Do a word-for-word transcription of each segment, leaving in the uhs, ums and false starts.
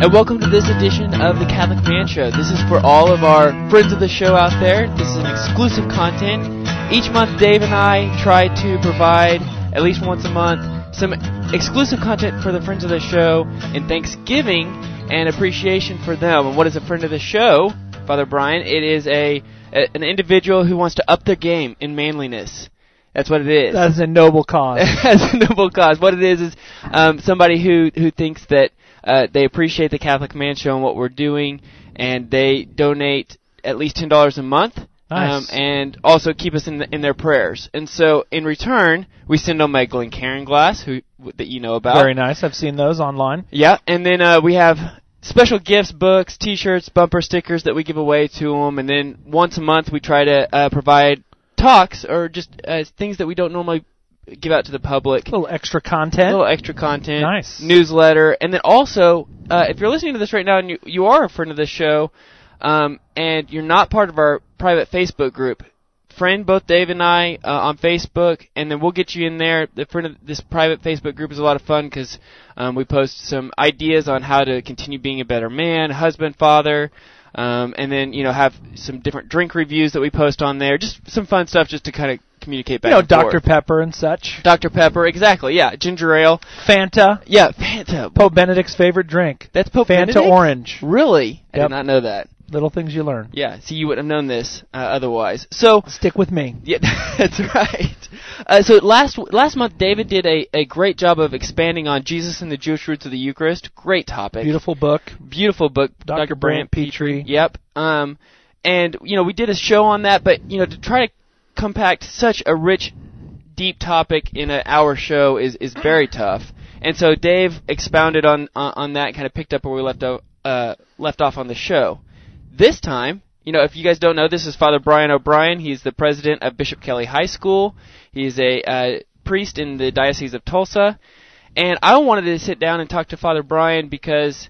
and welcome to this edition of the Catholic Man Show. This is for all of our friends of the show out there. This is an exclusive content. Each month, Dave and I try to provide, at least once a month, some exclusive content for the friends of the show in Thanksgiving and appreciation for them. And what is a friend of the show, Father Brian? It is a, a an individual who wants to up their game in manliness. That's what it is. That's a noble cause. That's a noble cause. What it is is um, somebody who, who thinks that uh, they appreciate the Catholic Man Show and what we're doing, and they donate at least ten dollars a month. Nice. Um, and also keep us in the, in their prayers. And so, in return, we send them a Glencairn glass, who that you know about. Very nice. I've seen those online. Yeah, and then uh, we have special gifts, books, T-shirts, bumper stickers that we give away to them. And then once a month, we try to uh, provide talks or just uh, things that we don't normally give out to the public. A little extra content. A little extra content. Nice. Newsletter. And then also, uh, if you're listening to this right now and you, you are a friend of the show, um, and you're not part of our private Facebook group, friend both Dave and I uh, on Facebook, and then we'll get you in there. The friend of this private Facebook group is a lot of fun because um, we post some ideas on how to continue being a better man, husband, father, um, and then, you know, have some different drink reviews that we post on there. Just some fun stuff just to kind of communicate back you know, and forth. Doctor Pepper and such. Doctor Pepper, exactly, yeah. Ginger ale. Fanta. Yeah, Fanta. Pope Benedict's favorite drink. That's Pope Fanta Benedict? Orange. Really? I Yep. did not know that. Little things you learn. Yeah, see, you wouldn't have known this uh, otherwise. So Stick with me. yeah, that's right. Uh, so last last month, David did a, a great job of expanding on Jesus and the Jewish roots of the Eucharist. Great topic. Beautiful book. Beautiful book. Doctor Brant Petrie. Yep. Um, and you know we did a show on that, but you know to try to compact such a rich, deep topic in an hour show is is very tough. And so Dave expounded on on, on that, kind of picked up where we left o- uh, left off on the show. This time, you know, if you guys don't know, this is Father Brian O'Brien. He's the president of Bishop Kelly High School. He's a uh, priest in the Diocese of Tulsa. And I wanted to sit down and talk to Father Brian because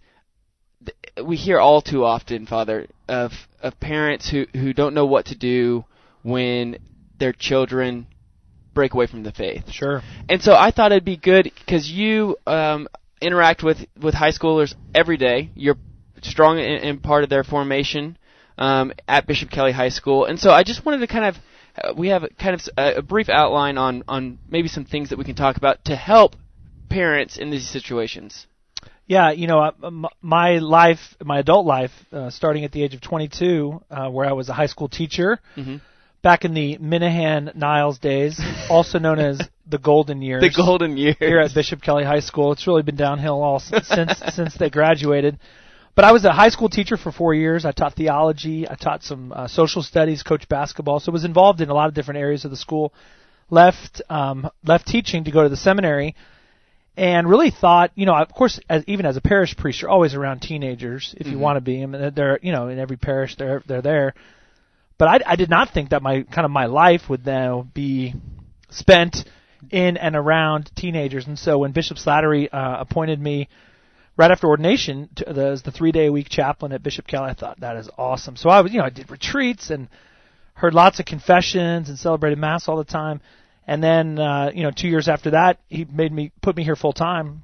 th- we hear all too often, Father, of of parents who, who don't know what to do when their children break away from the faith. Sure. And so I thought it'd be good because you um, interact with, with high schoolers every day. You're strong in, in part of their formation um, at Bishop Kelly High School. And so I just wanted to kind of, uh, we have a, kind of a, a brief outline on, on maybe some things that we can talk about to help parents in these situations. Yeah, you know, uh, my life, my adult life, uh, starting at the age of twenty-two, uh, where I was a high school teacher, Mm-hmm. back in the Minahan Niles days, also known as the golden years. The golden years. Here at Bishop Kelly High School. It's really been downhill all since since they graduated. But I was a high school teacher for four years. I taught theology. I taught some uh, social studies, coached basketball. So I was involved in a lot of different areas of the school. Left um, left teaching to go to the seminary, and really thought, you know, of course, as, even as a parish priest, you're always around teenagers if you Mm-hmm. want to be. I mean, they're, you know, in every parish they're they're there. But I, I did not think that my kind of my life would now be spent in and around teenagers. And so when Bishop Slattery uh, appointed me right after ordination to the, as the three-day-a-week chaplain at Bishop Kelly, I thought, that is awesome. So I was, you know, I did retreats and heard lots of confessions and celebrated Mass all the time. And then, uh, you know, two years after that, he made me, put me here full-time.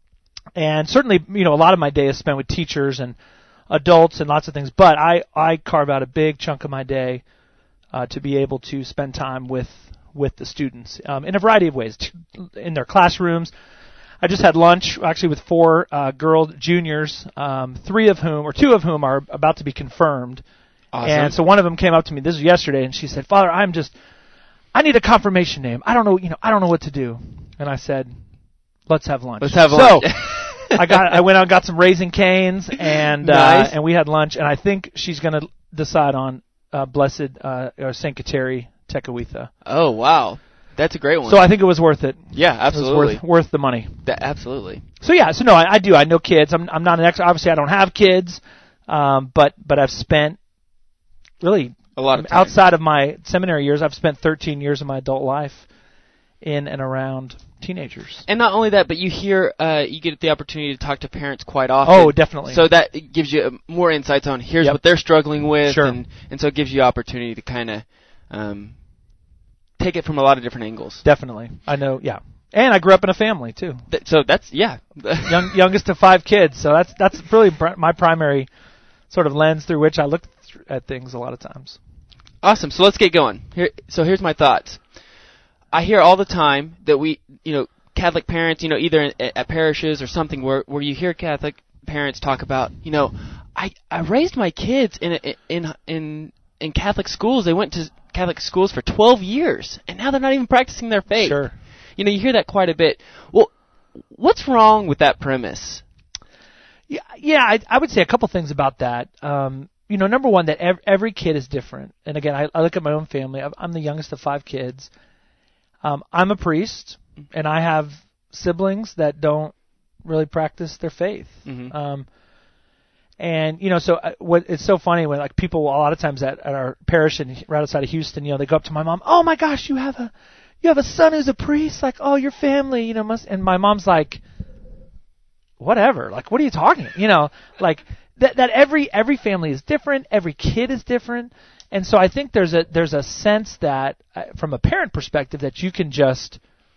And certainly, you know, a lot of my day is spent with teachers and adults and lots of things. But I, I carve out a big chunk of my day uh, to be able to spend time with, with the students um, in a variety of ways, in their classrooms. I just had lunch, actually, with four uh, girl juniors, um, three of whom, or two of whom, are about to be confirmed. Awesome. And so one of them came up to me. This was yesterday, and she said, "Father, I'm just, I need a confirmation name. I don't know, you know, I don't know what to do." And I said, "Let's have lunch." Let's have so, lunch. I got, I went out and got some Raising Cane's, and Nice. uh, and we had lunch. And I think she's going to decide on uh, Blessed uh, or Saint Kateri Tekakwitha. Oh, wow. That's a great one. So I think it was worth it. yeah, absolutely. It was worth, worth the money. That, absolutely. So yeah, so no, I, I do. I know kids. I'm I'm not an expert. Obviously, I don't have kids, um, but but I've spent really A lot of time. outside of my seminary years. I've spent thirteen years of my adult life in and around teenagers. And not only that, but you hear, uh, you get the opportunity to talk to parents quite often. Oh, definitely. So that gives you uh, more insights on here's Yep. what they're struggling with, Sure. and and so it gives you opportunity to kind of um, take it from a lot of different angles. Definitely, I know. Yeah, And I grew up in a family too. Th- so that's yeah, Young, youngest of five kids. So that's that's really pr- my primary sort of lens through which I look th- at things a lot of times. Awesome. So let's get going. Here, so here's my thoughts. I hear all the time that we, you know, Catholic parents, you know, either in, at parishes or something where where you hear Catholic parents talk about, you know, I I raised my kids in a, in in in Catholic schools. They went to Catholic schools for twelve years, and now they're not even practicing their faith. Sure. You know, you hear that quite a bit. Well, what's wrong with that premise? Yeah, yeah, I, I would say a couple things about that. Um, you know, number one, that ev- every kid is different. And again, I, I look at my own family. I'm the youngest of five kids. Um, I'm a priest, and I have siblings that don't really practice their faith. Mm-hmm. Um, and you know, so uh, what it's so funny when like people a lot of times at, at our parish in, right outside of Houston, you know, they go up to my mom, oh my gosh, you have a you have a son who's a priest, like oh your family, you know, must. And my mom's like, whatever, like what are you talking? You know, like that that every every family is different, every kid is different, and so I think there's a there's a sense that uh, from a parent perspective that you can just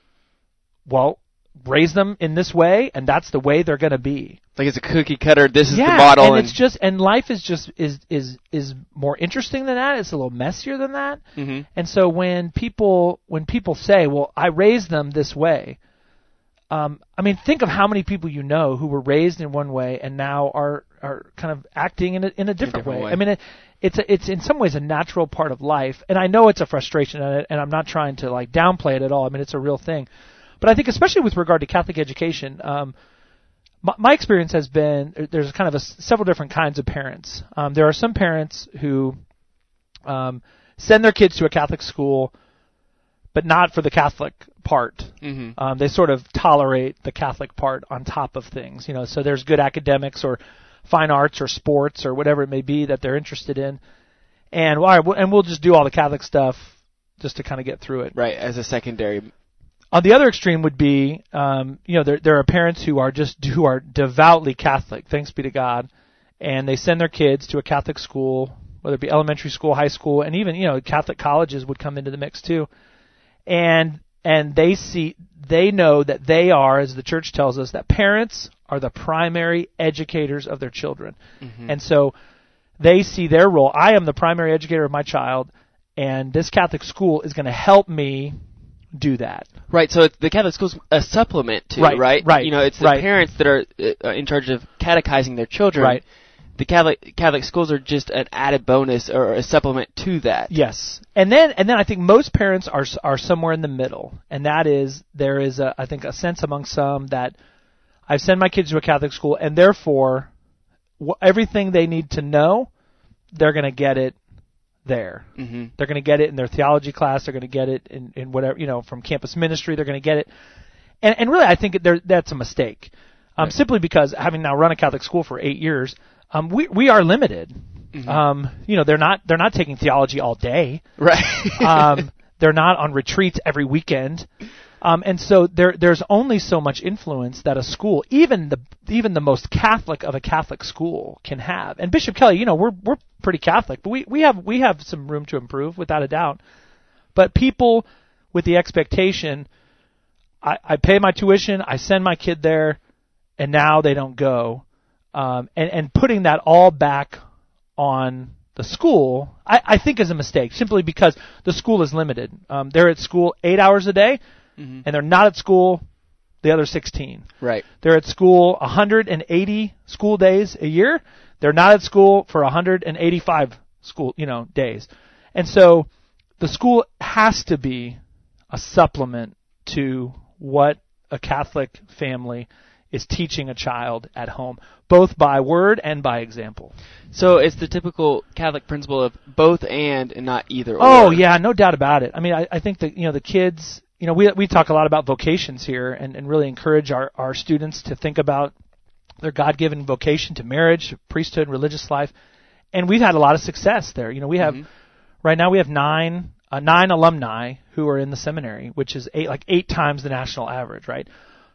well. raise them in this way, and that's the way they're going to be. Like it's a cookie cutter. This is yeah, the model, and, and it's just and life is just is is is more interesting than that. It's a little messier than that. mm-hmm. And so when people when people say, "Well, I raised them this way," um, I mean, think of how many people you know who were raised in one way and now are are kind of acting in a in a different, different way. way. I mean, it, it's a, it's in some ways a natural part of life, and I know it's a frustration, and, and I'm not trying to like downplay it at all. I mean, it's a real thing. But I think especially with regard to Catholic education, um, my, my experience has been there's kind of a, several different kinds of parents. Um, there are some parents who um, send their kids to a Catholic school, but not for the Catholic part. Mm-hmm. Um, they sort of tolerate the Catholic part on top of things. You know, so there's good academics or fine arts or sports or whatever it may be that they're interested in, and well, all right, and we'll just do all the Catholic stuff just to kind of get through it. Right, as a secondary. On the other extreme would be, um, you know, there there are parents who are just who are devoutly Catholic, thanks be to God, and they send their kids to a Catholic school, whether it be elementary school, high school, and even you know Catholic colleges would come into the mix too, and and they see they know that they are, as the Church tells us, that parents are the primary educators of their children, mm-hmm. and so they see their role. I am the primary educator of my child, and this Catholic school is going to help me do that. Right, so it's, the Catholic school's a supplement to, right, right? Right, You know, it's the right. parents that are uh, in charge of catechizing their children. Right. The Catholic Catholic schools are just an added bonus or a supplement to that. Yes, and then and then I think most parents are are somewhere in the middle, and that is there is a I think a sense among some that I send my kids to a Catholic school, and therefore wh- everything they need to know, they're going to get it there. Mm-hmm. They're going to get it in their theology class. They're going to get it in, in whatever, you know, from campus ministry. They're going to get it. And, and really, I think there, that's a mistake. Um, right. Simply because having now run a Catholic school for eight years, um, we we are limited. Mm-hmm. Um, you know, they're not they're not taking theology all day. Right. um, they're not on retreats every weekend. Um, and so there there's only so much influence that a school, even the even the most Catholic of a Catholic school, can have. And Bishop Kelly, you know, we're we're pretty Catholic, but we, we have we have some room to improve, without a doubt. But people with the expectation, I, I pay my tuition, I send my kid there, and now they don't go, um, and and putting that all back on the school, I, I think is a mistake, simply because the school is limited. Um, they're at school eight hours a day. Mm-hmm. And they're not at school the other sixteen. Right. They're at school one hundred eighty school days a year. They're not at school for one hundred eighty-five school, you know, days. And so the school has to be a supplement to what a Catholic family is teaching a child at home, both by word and by example. So it's the typical Catholic principle of both and and not either or. Oh, yeah, no doubt about it. I mean, I, I think that, you know, the kids... You know, we we talk a lot about vocations here, and, and really encourage our, our students to think about their God-given vocation to marriage, priesthood, religious life, and we've had a lot of success there. You know, we have mm-hmm. right now we have nine uh, nine alumni who are in the seminary, which is eight like eight times the national average, right?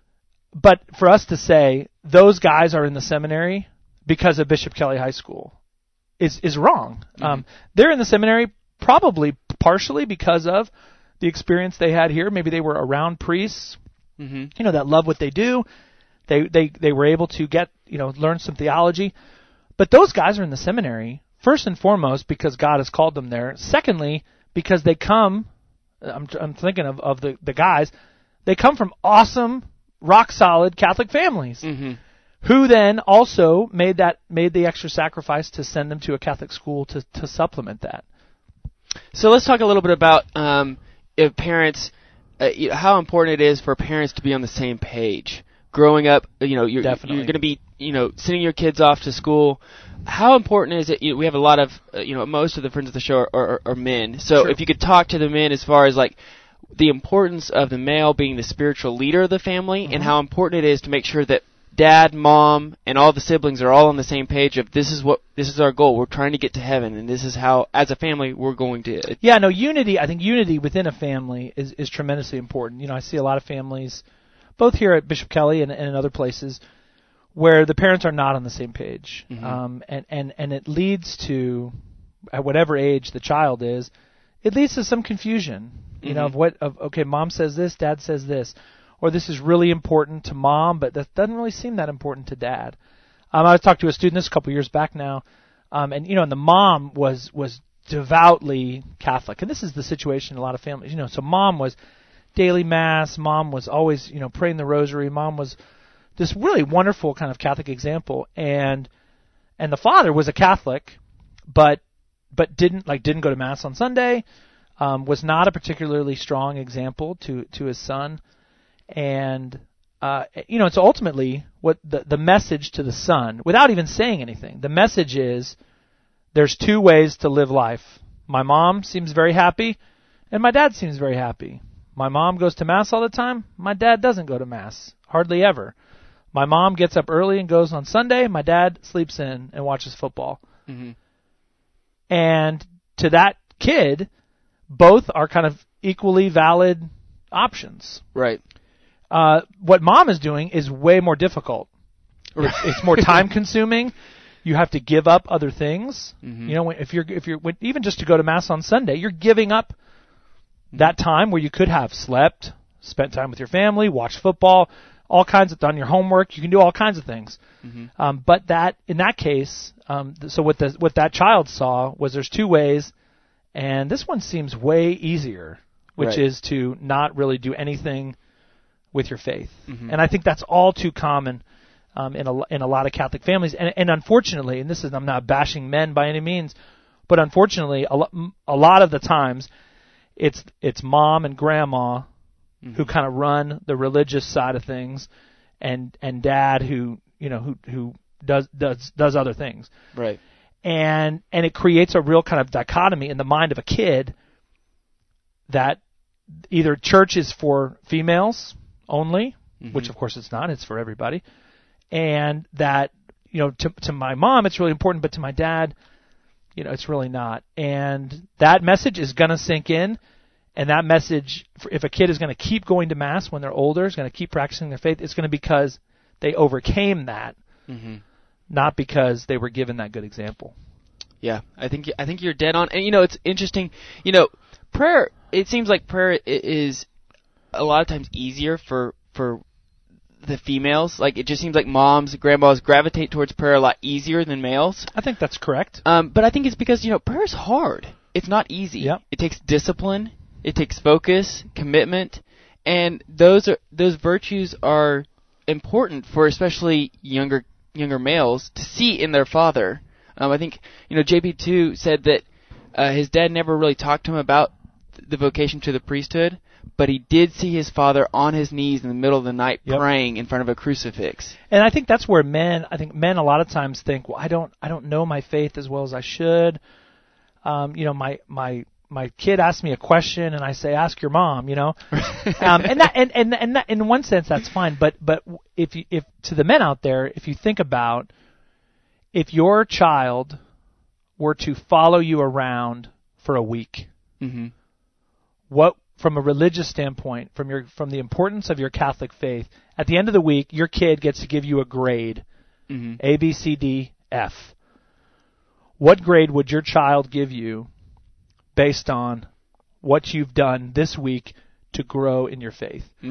But for us to say those guys are in the seminary because of Bishop Kelly High School is is wrong. Mm-hmm. Um, they're in the seminary probably partially because of the experience they had here. Maybe they were around priests, Mm-hmm. You know, that love what they do. They they they were able to get, you know, learn some theology. But those guys are in the seminary first and foremost because God has called them there. Secondly, because they come. I'm I'm thinking of of the the guys. They come from awesome, rock solid Catholic families. Mm-hmm. Who then also made that made the extra sacrifice to send them to a Catholic school to, to supplement that. So let's talk a little bit about um, if parents, uh, you know, how important it is for parents to be on the same page. Growing up, you know, you're, Definitely. you're going to be, you know, sending your kids off to school. How important is it? You know, we have a lot of, uh, you know, most of the friends of the show are, are, are men. So Sure. if you could talk to the men as far as like the importance of the male being the spiritual leader of the family, mm-hmm. and how important it is to make sure that dad, mom, and all the siblings are all on the same page of this is what this is our goal. We're trying to get to heaven, and this is how, as a family, we're going to. Yeah, no, unity. I think unity within a family is is tremendously important. You know, I see a lot of families, both here at Bishop Kelly and, and in other places, where the parents are not on the same page, mm-hmm. um, and and and it leads to, at whatever age the child is, it leads to some confusion. You mm-hmm. know, of what of okay, mom says this, dad says this. Or this is really important to mom, but that doesn't really seem that important to dad. Um, I was talking to a student this a couple years back now, um, and you know, and the mom was was devoutly Catholic, and this is the situation in a lot of families. You know, so mom was daily mass, mom was always you know praying the rosary, mom was this really wonderful kind of Catholic example, and and the father was a Catholic, but but didn't like didn't go to mass on Sunday, um, was not a particularly strong example to to his son. And, uh, you know, it's ultimately what the, the message to the son, without even saying anything, the message is there's two ways to live life. My mom seems very happy, and my dad seems very happy. My mom goes to Mass all the time. My dad doesn't go to Mass, hardly ever. My mom gets up early and goes on Sunday. My dad sleeps in and watches football. Mm-hmm. And to that kid, both are kind of equally valid options. Right. Uh, what mom is doing is way more difficult. It's, it's more time consuming. You have to give up other things. Mm-hmm. You know, if you're if you're even just to go to Mass on Sunday, you're giving up that time where you could have slept, spent time with your family, watched football, all kinds of done your homework. You can do all kinds of things. Mm-hmm. Um, but that in that case, um, th- so what the what that child saw was there's two ways, and this one seems way easier, which right. is to not really do anything with your faith. Mm-hmm. And I think that's all too common um, in a in a lot of Catholic families. And, and unfortunately, and this is I'm not bashing men by any means, but unfortunately, a, lo- a lot of the times, it's it's mom and grandma mm-hmm. who kind of run the religious side of things, and and dad who you know who who does does does other things. Right. And and it creates a real kind of dichotomy in the mind of a kid that either church is for females only, mm-hmm. which of course it's not, it's for everybody, and that, you know, to to my mom it's really important, but to my dad, you know, it's really not. And that message is going to sink in, and that message, if a kid is going to keep going to Mass when they're older, is going to keep practicing their faith, it's going to be because they overcame that, mm-hmm. not because they were given that good example. Yeah, I think I think you're dead on. And, you know, it's interesting, you know, prayer, it seems like prayer is a lot of times easier for for the females. Like, it just seems like moms, grandmas gravitate towards prayer a lot easier than males. I think that's correct. Um, but I think it's because, you know, prayer is hard. It's not easy. Yep. It takes discipline. It takes focus, commitment, and those are those virtues are important for especially younger younger males to see in their father. Um, I think, you know, J B two said that uh, his dad never really talked to him about the vocation to the priesthood, but he did see his father on his knees in the middle of the night yep. praying in front of a crucifix. And I think that's where men, I think men a lot of times think, well, I don't, I don't know my faith as well as I should. Um, you know, my, my, my kid asks me a question and I say, ask your mom, you know, um, and that, and, and, and that, in one sense that's fine. But, but if you, if to the men out there, if you think about, if your child were to follow you around for a week, mm-hmm. what, from a religious standpoint, from your from the importance of your Catholic faith, at the end of the week, your kid gets to give you a grade, mm-hmm. A, B, C, D, F. What grade would your child give you based on what you've done this week to grow in your faith? Mm.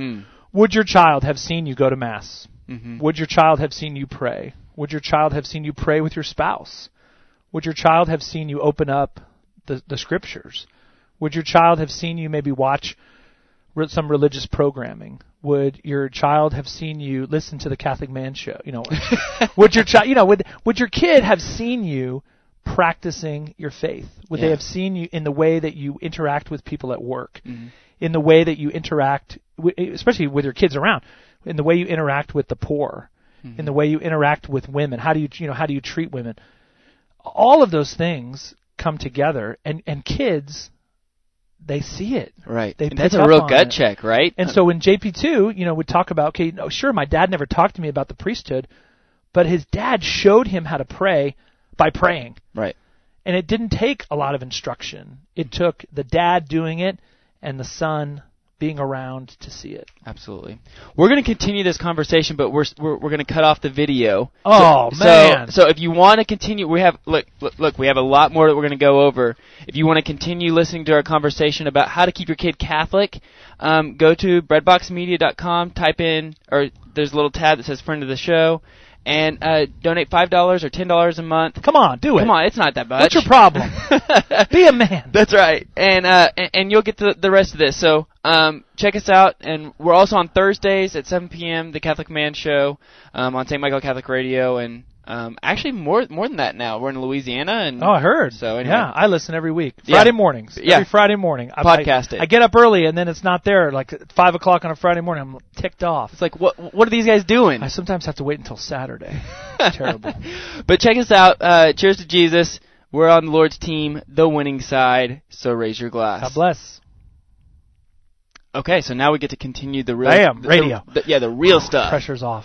Would your child have seen you go to Mass? Mm-hmm. Would your child have seen you pray? Would your child have seen you pray with your spouse? Would your child have seen you open up the, the Scriptures? Would your child have seen you maybe watch re- some religious programming? Would your child have seen you listen to the Catholic Man Show? You know, would your child, you know, would would your kid have seen you practicing your faith? Would Yeah. they have seen you in the way that you interact with people at work, Mm-hmm. in the way that you interact, w- especially with your kids around, in the way you interact with the poor, Mm-hmm. in the way you interact with women? How do you, you know, how do you treat women? All of those things come together, and and kids, they see it. Right. They And that's pick a up real on gut it. check, right? And so when J P two, you know, would talk about, okay, no, sure, my dad never talked to me about the priesthood, but his dad showed him how to pray by praying. Right. And it didn't take a lot of instruction. It took the dad doing it and the son being around to see it. Absolutely. We're going to continue this conversation, but we're we're, we're going to cut off the video. Oh, so, man. So, so if you want to continue, we have look, look look we have a lot more that we're going to go over. If you want to continue listening to our conversation about how to keep your kid Catholic, um, go to breadbox media dot com, type in, or there's a little tab that says friend of the show, and uh, donate five dollars or ten dollars a month. Come on, do it. Come on, it's not that much. What's your problem? Be a man. That's right, and uh, and, and you'll get the the rest of this. So um, check us out, and we're also on Thursdays at seven p.m. The Catholic Man Show um, on Saint Michael Catholic Radio, and um, actually more more than that now. We're in Louisiana, and Oh, I heard. So anyway. Yeah, I listen every week. Yeah. Friday mornings. Yeah. Every Friday morning. I- Podcast I, it. I get up early and then it's not there. Like at five o'clock on a Friday morning, I'm ticked off. It's like what what are these guys doing? I sometimes have to wait until Saturday. It's terrible. But check us out. Uh, cheers to Jesus. We're on the Lord's team, the winning side. So raise your glass. God bless. Okay, so now we get to continue the real Bam, the- radio. the- yeah, the real stuff. Pressure's off.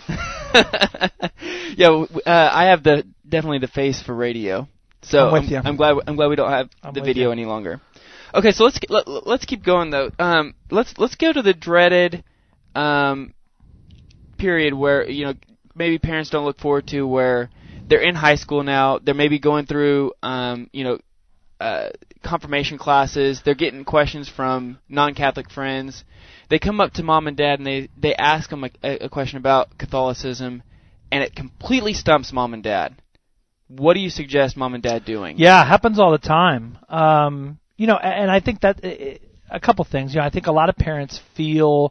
yeah, w- uh, I have the definitely the face for radio. So I'm with you. I'm glad I'm glad we don't have I'm the with video you. any longer. Okay, so let's let, let's keep going though. Um, let's let's go to the dreaded um, period where you know maybe parents don't look forward to, where they're in high school now. They're maybe going through um, you know uh, confirmation classes. They're getting questions from non-Catholic friends. They come up to mom and dad and they they ask them a, a question about Catholicism, and it completely stumps mom and dad. What do you suggest mom and dad doing? Yeah, it happens all the time. Um, you know, and I think that uh, a couple things. You know, I think a lot of parents feel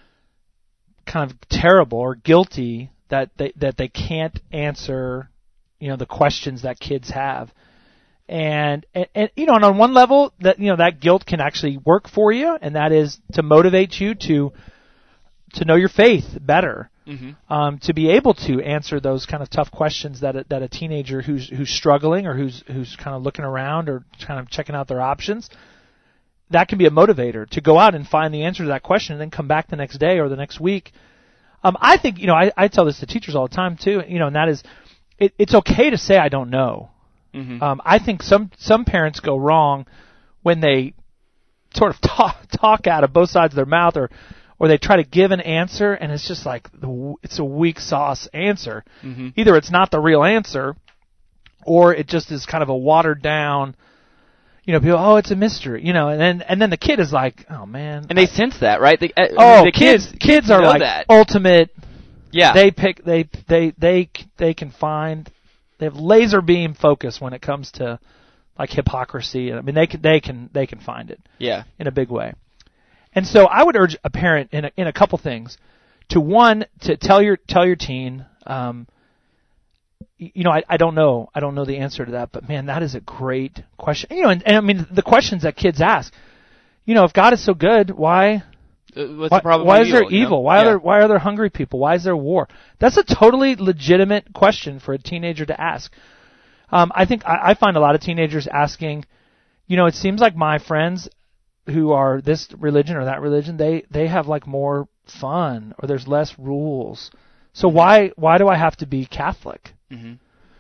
kind of terrible or guilty that they that they can't answer, you know, the questions that kids have. And, and, and you know, and on one level, that you know that guilt can actually work for you, and that is to motivate you to to know your faith better. Mm-hmm. Um, to be able to answer those kind of tough questions that a, that a teenager who's who's struggling or who's who's kind of looking around or kind of checking out their options, that can be a motivator to go out and find the answer to that question and then come back the next day or the next week. Um, I think you know I, I tell this to teachers all the time too. You know, and that is, it, it's okay to say I don't know. Mm-hmm. Um, I think some some parents go wrong when they sort of talk talk out of both sides of their mouth, or or they try to give an answer and it's just like the, it's a weak sauce answer. Mm-hmm. Either it's not the real answer, or it just is kind of a watered down. You know, people, oh, it's a mystery. You know, and then and then the kid is like, oh man. And they sense that, right? They, uh, oh, the kids kids kids are know like that. ultimate. Yeah. They pick they they they they can find. They have laser beam focus when it comes to like hypocrisy. I mean, they can they can they can find it yeah. in a big way. And so I would urge a parent in a, in a couple things to one to tell your tell your teen, um, you know, I, I don't know I don't know the answer to that, but man, that is a great question. You know, and, and I mean the questions that kids ask. You know, if God is so good, why? Uh, What's Why, the problem why with is there evil? you know? evil? Why yeah. are there why are there hungry people? Why is there war? That's a totally legitimate question for a teenager to ask. Um, I think I, I find a lot of teenagers asking, you know, it seems like my friends who are this religion or that religion, they they have like more fun or there's less rules. So Mm-hmm. why why do I have to be Catholic? Mm-hmm.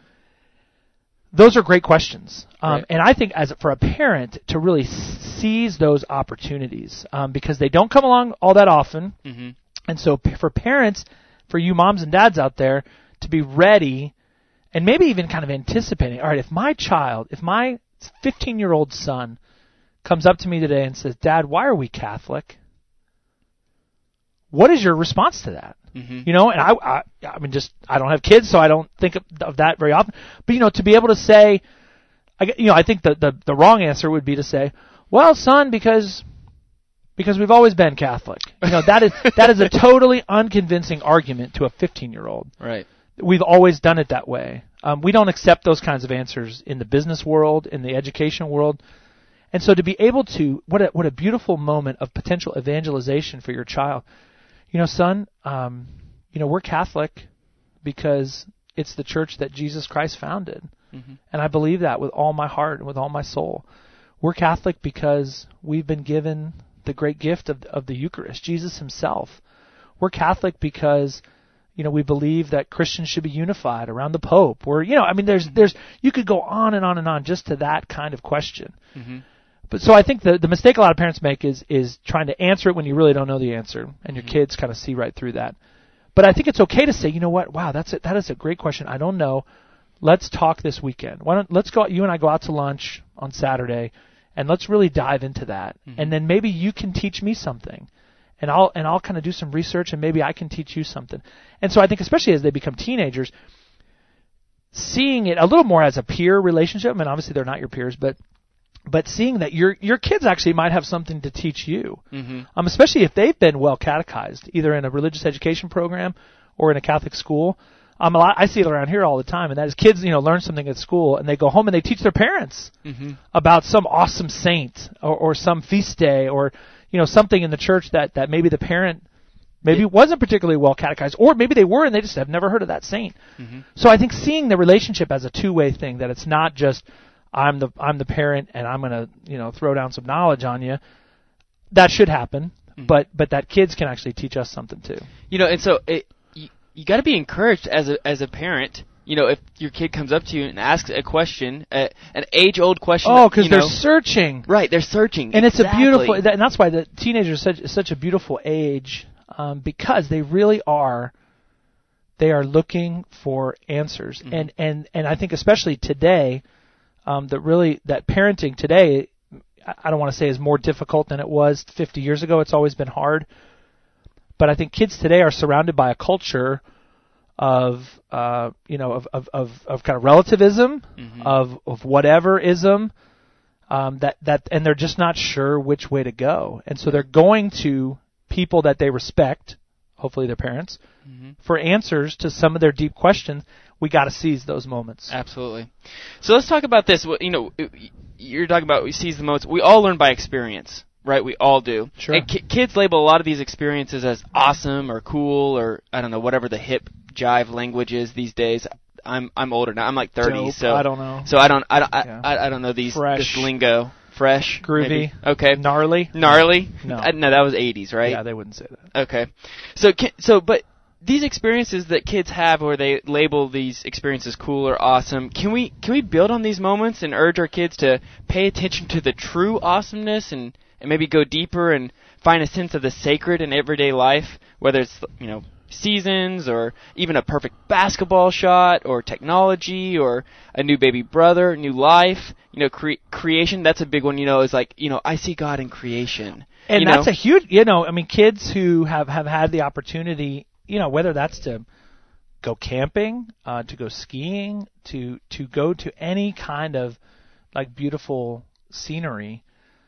Those are great questions, um, Right. and I think as for a parent to really seize those opportunities um, because they don't come along all that often, Mm-hmm. and so p- for parents, for you moms and dads out there, to be ready and maybe even kind of anticipating. All right, if my child, if my fifteen-year-old son comes up to me today and says, "Dad, why are we Catholic? what is your response to that? Mm-hmm. You know, and I, I, I mean, just I don't have kids, so I don't think of, of that very often. But you know, to be able to say, I, you know, I think the, the the wrong answer would be to say, well, son, because because we've always been Catholic. You know, that is that is a totally unconvincing argument to a fifteen-year-old. Right. We've always done it that way. Um, we don't accept those kinds of answers in the business world, in the education world. And so to be able to, what a, what a beautiful moment of potential evangelization for your child. You know, son, um, you know, we're Catholic because it's the church that Jesus Christ founded. Mm-hmm. And I believe that with all my heart and with all my soul. We're Catholic because we've been given the great gift of, of the Eucharist, Jesus himself. We're Catholic because, you know, we believe that Christians should be unified around the Pope. We're, you know, I mean, there's, mm-hmm. there's, you could go on and on and on just to that kind of question. Mm-hmm. But so I think the the mistake a lot of parents make is is trying to answer it when you really don't know the answer, and your mm-hmm. kids kind of see right through that. But I think it's okay to say, you know what, wow, that's it. That is a great question. I don't know. Let's talk this weekend. Why don't let's go? You and I go out to lunch on Saturday, and let's really dive into that. Mm-hmm. And then maybe you can teach me something, and I'll and I'll kind of do some research, and maybe I can teach you something. And so I think especially as they become teenagers, seeing it a little more as a peer relationship. I mean, obviously they're not your peers, but But seeing that your your kids actually might have something to teach you, mm-hmm. um, especially if they've been well catechized, either in a religious education program or in a Catholic school. Um, a lot, I see it around here all the time, and that is kids, you know, learn something at school, and they go home and they teach their parents mm-hmm. about some awesome saint or, or some feast day or, you know, something in the church that, that maybe the parent maybe it, wasn't particularly well catechized, or maybe they were and they just have never heard of that saint. Mm-hmm. So I think seeing the relationship as a two-way thing, that it's not just I'm the I'm the parent and I'm gonna you know throw down some knowledge on you. That should happen, mm-hmm. but but that kids can actually teach us something too. You know, and so it, you you got to be encouraged as a as a parent. You know, if your kid comes up to you and asks a question, uh, an age-old question. Oh, because they're know, searching. Right, they're searching. And exactly. it's a beautiful, and that's why the teenager is such is such a beautiful age, um, because they really are. They are looking for answers, mm-hmm. and and and I think especially today. Um, that really, that parenting today, I don't want to say is more difficult than it was fifty years ago. It's always been hard. But I think kids today are surrounded by a culture of, uh, you know, of, of, of, of kind of relativism, mm-hmm. of, of whatever-ism, um, that, that, and they're just not sure which way to go. And so they're going to people that they respect, hopefully their parents, mm-hmm. for answers to some of their deep questions. We got to seize those moments. Absolutely. So let's talk about this. You know, you're talking about we seize the moments. We all learn by experience, right? We all do. Sure. And ki- kids label a lot of these experiences as awesome or cool or I don't know whatever the hip jive language is these days. I'm I'm older now. I'm like thirty, Dope. so I don't know. So I don't I don't yeah. I, I don't know these Fresh. this lingo. Fresh, groovy, maybe. Okay, gnarly, gnarly. No, I, no, that was eighties, right? Yeah, they wouldn't say that. Okay, so so but. These experiences that kids have where they label these experiences cool or awesome, can we can we build on these moments and urge our kids to pay attention to the true awesomeness and, and maybe go deeper and find a sense of the sacred in everyday life, whether it's, you know, seasons or even a perfect basketball shot or technology or a new baby brother, new life, you know, cre- creation, that's a big one, you know, is like, you know, I see God in creation. And you that's know? a huge, you know, I mean, kids who have, have had the opportunity, you know, whether that's to go camping, uh, to go skiing, to to go to any kind of like beautiful scenery,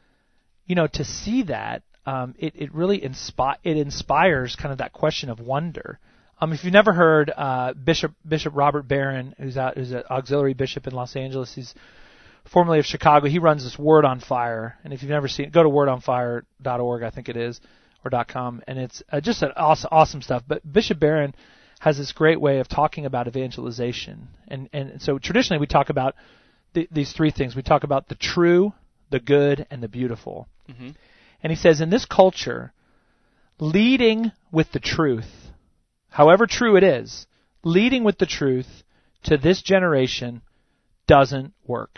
you know, to see that, um, it it really inspi- it inspires kind of that question of wonder. Um, if you've never heard uh, Bishop Bishop Robert Barron, who's out who's an auxiliary bishop in Los Angeles, he's formerly of Chicago. He runs this Word on Fire, and if you've never seen it, go to word on fire dot org, I think it is. Or .com, and it's uh, just an awesome, awesome stuff. But Bishop Barron has this great way of talking about evangelization, and and so traditionally we talk about th- these three things. We talk about the true, the good, and the beautiful. Mm-hmm. And he says in this culture, leading with the truth, however true it is, leading with the truth to this generation doesn't work.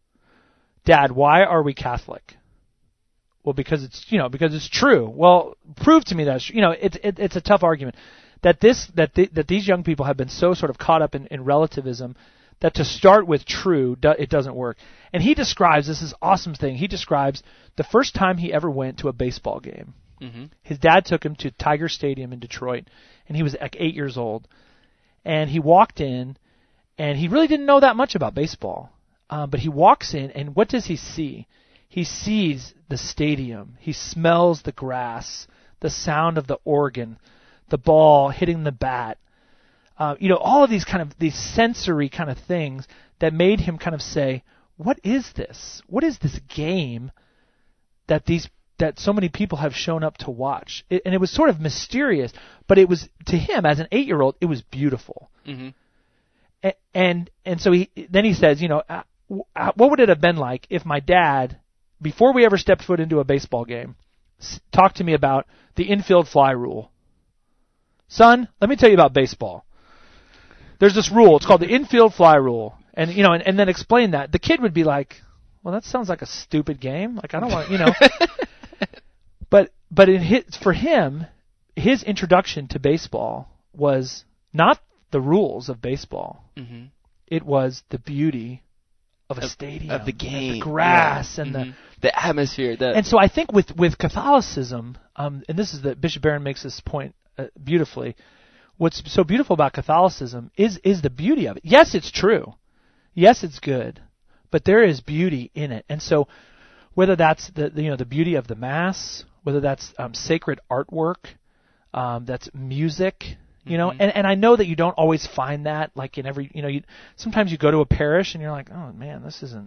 Dad, why are we Catholic? Well, because it's, you know, because it's true. Well, prove to me that's, you know, it's it, it's a tough argument that this that the, that these young people have been so sort of caught up in, in relativism that to start with true, do, it doesn't work. And he describes this is awesome thing. He describes the first time he ever went to a baseball game. Mm-hmm. His dad took him to Tiger Stadium in Detroit, and he was like eight years old. And he walked in, and he really didn't know that much about baseball. Um, but he walks in, and what does he see? He sees the stadium. He smells the grass, the sound of the organ, the ball hitting the bat. Uh, you know, all of these kind of these sensory kind of things that made him kind of say, "What is this? What is this game that these that so many people have shown up to watch?" It, and it was sort of mysterious, but it was to him as an eight-year-old, it was beautiful. Mm-hmm. And, and and so he then he says, you know, uh, what would it have been like if my dad, before we ever stepped foot into a baseball game, s- talked to me about the infield fly rule? Son, let me tell you about baseball. There's this rule. It's called the infield fly rule, and you know, and, and then explain that. The kid would be like, "Well, that sounds like a stupid game. Like I don't want, you know." but but in his, for him, his introduction to baseball was not the rules of baseball. Mm-hmm. It was the beauty of a of, stadium, of the game, and the grass, yeah. and mm-hmm. the the atmosphere. The and so I think with with Catholicism, um, and this is that Bishop Barron makes this point uh, beautifully. What's so beautiful about Catholicism is is the beauty of it. Yes, it's true. Yes, it's good, but there is beauty in it. And so, whether that's the, the you know the beauty of the Mass, whether that's um, sacred artwork, um, that's music, you know, Mm-hmm. and and I know that you don't always find that like in every you know you sometimes you go to a parish and you're like, oh man, this isn't.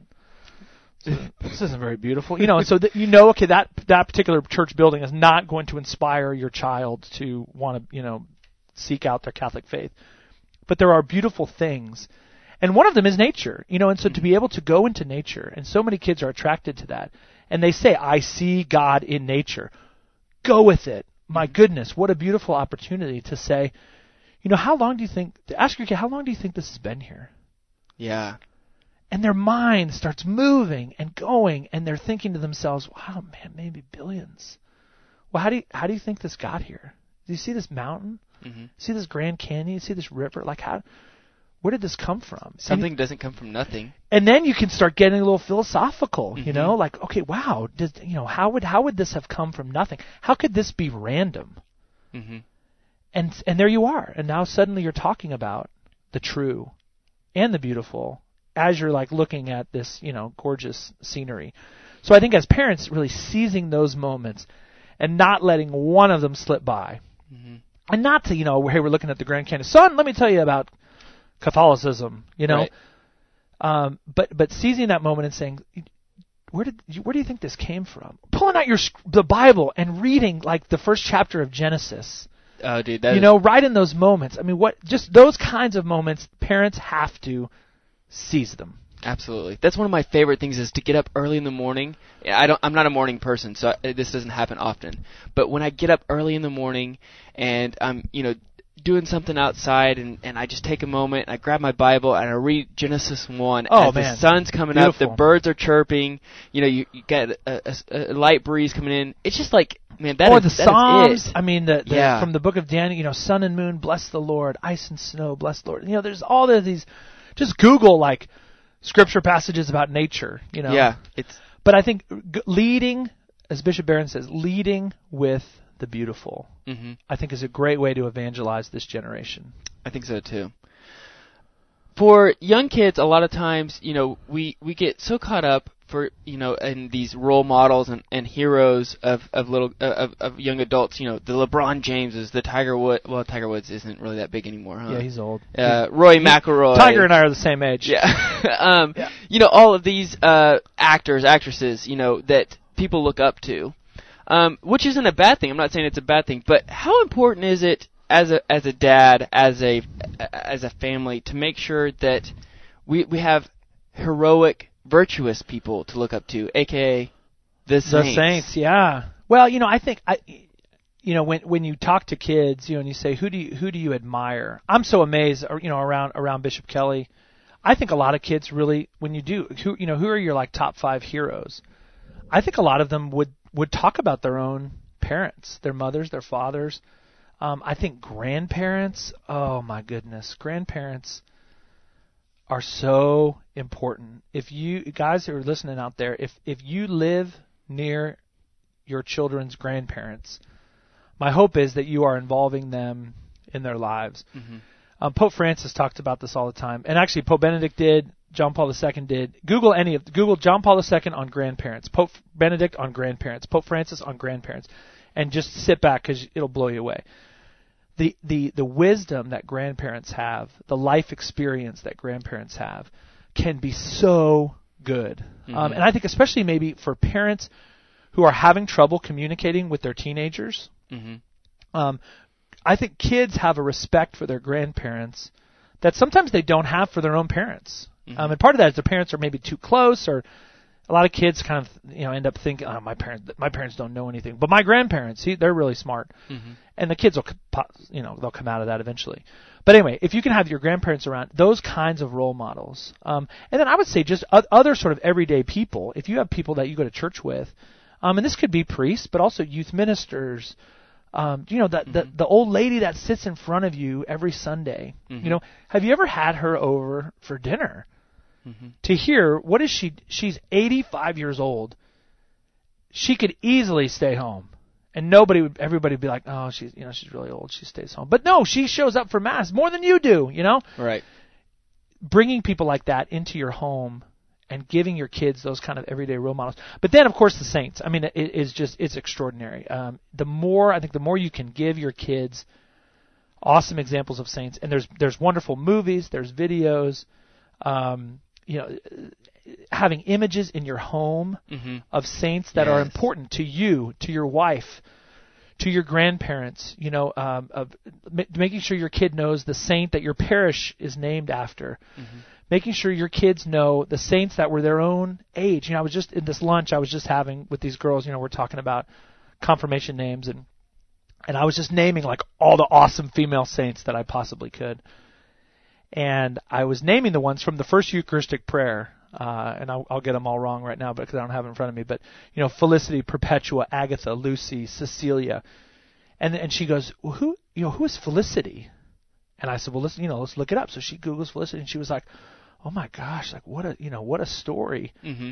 This isn't very beautiful, you know. And so that you know, okay, that that particular church building is not going to inspire your child to want to, you know, seek out their Catholic faith. But there are beautiful things, and one of them is nature, you know. And so to be able to go into nature, and so many kids are attracted to that, and they say, "I see God in nature." Go with it. My goodness, what a beautiful opportunity to say, you know, how long do you think? To ask your kid, how long do you think this has been here? yeah. And their mind starts moving and going, and they're thinking to themselves, "Wow, man, maybe billions. Well, how do you how do you think this got here? Do you see this mountain? Mm-hmm. See this Grand Canyon? See this river? Like how? Where did this come from?" Something and, doesn't come from nothing. and then you can start getting a little philosophical, Mm-hmm. you know, like, okay, wow, does, you know, how would how would this have come from nothing? How could this be random? Mm-hmm. And and there you are, and now suddenly you're talking about the true and the beautiful as you're like looking at this, you know, gorgeous scenery. So I think as parents, really seizing those moments and not letting one of them slip by. Mm-hmm. And not to, you know, hey, we're looking at the Grand Canyon. Son, let me tell you about Catholicism, you know. Right. Um, but but seizing that moment and saying, where did you, where do you think this came from? Pulling out your sc- the Bible and reading like the first chapter of Genesis. Oh, dude, that You is- know, right in those moments. I mean, what just those kinds of moments, parents have to seize them. Absolutely. That's one of my favorite things is to get up early in the morning. I don't I'm not a morning person, so I, this doesn't happen often. But when I get up early in the morning and I'm, you know, doing something outside and, and I just take a moment and I grab my Bible and I read Genesis one Oh, as man. the sun's coming Beautiful. up, the birds are chirping, you know, you, you get a, a, a light breeze coming in. It's just like, man, that or is, the that is Psalms. it. I mean, the, the Yeah. from the book of Daniel, you know, sun and moon, bless the Lord. Ice and snow, bless the Lord. You know, there's all of these. Just Google like scripture passages about nature. You know. Yeah, it's But I think g- leading, as Bishop Barron says, leading with the beautiful, hmm I think is a great way to evangelize this generation. I think so too. For young kids, a lot of times, you know, we, we get so caught up for, you know, in these role models and, and heroes of, of little uh, of, of young adults. You know, the LeBron Jameses, the Tiger Woods. Well, Tiger Woods isn't really that big anymore, huh? Yeah, he's old. uh, Roy McIlroy. Tiger and I are the same age. Yeah. um, Yeah. You know, all of these uh, actors, actresses, you know, that people look up to, um, which isn't a bad thing. I'm not saying it's a bad thing, but how important is it as a as a dad, as a as a family, to make sure that we we have heroic, virtuous people to look up to, aka the Saints? The Saints, yeah. Well, you know, I think I, you know, when when you talk to kids, you know, and you say, who do you who do you admire? I'm so amazed, or, you know, around around Bishop Kelly. I think a lot of kids really, when you do, who you know, who are your like top five heroes? I think a lot of them would would talk about their own parents, their mothers, their fathers. Um, I think grandparents. Oh my goodness, grandparents are so important. If you guys who are listening out there, if if you live near your children's grandparents, my hope is that you are involving them in their lives. Mm-hmm. Um, Pope Francis talked about this all the time, and actually Pope Benedict did. John Paul the Second did. Google any of Google John Paul the Second on grandparents, Pope Benedict on grandparents, Pope Francis on grandparents, and just sit back because it'll blow you away. The the the wisdom that grandparents have, the life experience that grandparents have, can be so good. Mm-hmm. Um, and I think especially maybe for parents who are having trouble communicating with their teenagers. Mm-hmm. Um, I think kids have a respect for their grandparents that sometimes they don't have for their own parents. Mm-hmm. Um, and part of that is their parents are maybe too close, or a lot of kids kind of you know end up thinking, oh, my parents, my parents don't know anything, but my grandparents, see, they're really smart, mm-hmm. and the kids will, you know, they'll come out of that eventually. But anyway, if you can have your grandparents around, those kinds of role models, um, and then I would say just other sort of everyday people. If you have people that you go to church with, um, and this could be priests, but also youth ministers. Um, you know, the, mm-hmm. the the old lady that sits in front of you every Sunday. Mm-hmm. You know, have you ever had her over for dinner? Mm-hmm. To hear, what is she? She's eighty-five years old. She could easily stay home, and nobody would. Everybody would be like, "Oh, she's you know she's really old. She stays home." But no, she shows up for mass more than you do. You know, right? Bringing people like that into your home and giving your kids those kind of everyday role models. But then, of course, the saints. I mean, it is just it's extraordinary. Um, the more I think, the more you can give your kids awesome examples of saints, and there's there's wonderful movies, there's videos. Um, you know, having images in your home mm-hmm. of saints that yes. are important to you, to your wife, to your grandparents, you know, um, of m- making sure your kid knows the saint that your parish is named after, mm-hmm. making sure your kids know the saints that were their own age. You know, I was just in this lunch I was just having with these girls, you know, we're talking about confirmation names, and and I was just naming like all the awesome female saints that I possibly could. And I was naming the ones from the first Eucharistic prayer, uh, and I'll, I'll get them all wrong right now because I don't have it in front of me. But you know, Felicity, Perpetua, Agatha, Lucy, Cecilia, and and she goes, well, "Who, you know, who is Felicity?" And I said, "Well, listen, you know, let's look it up." So she Googles Felicity, and she was like, "Oh my gosh, like what a, you know, what a story." Mm-hmm.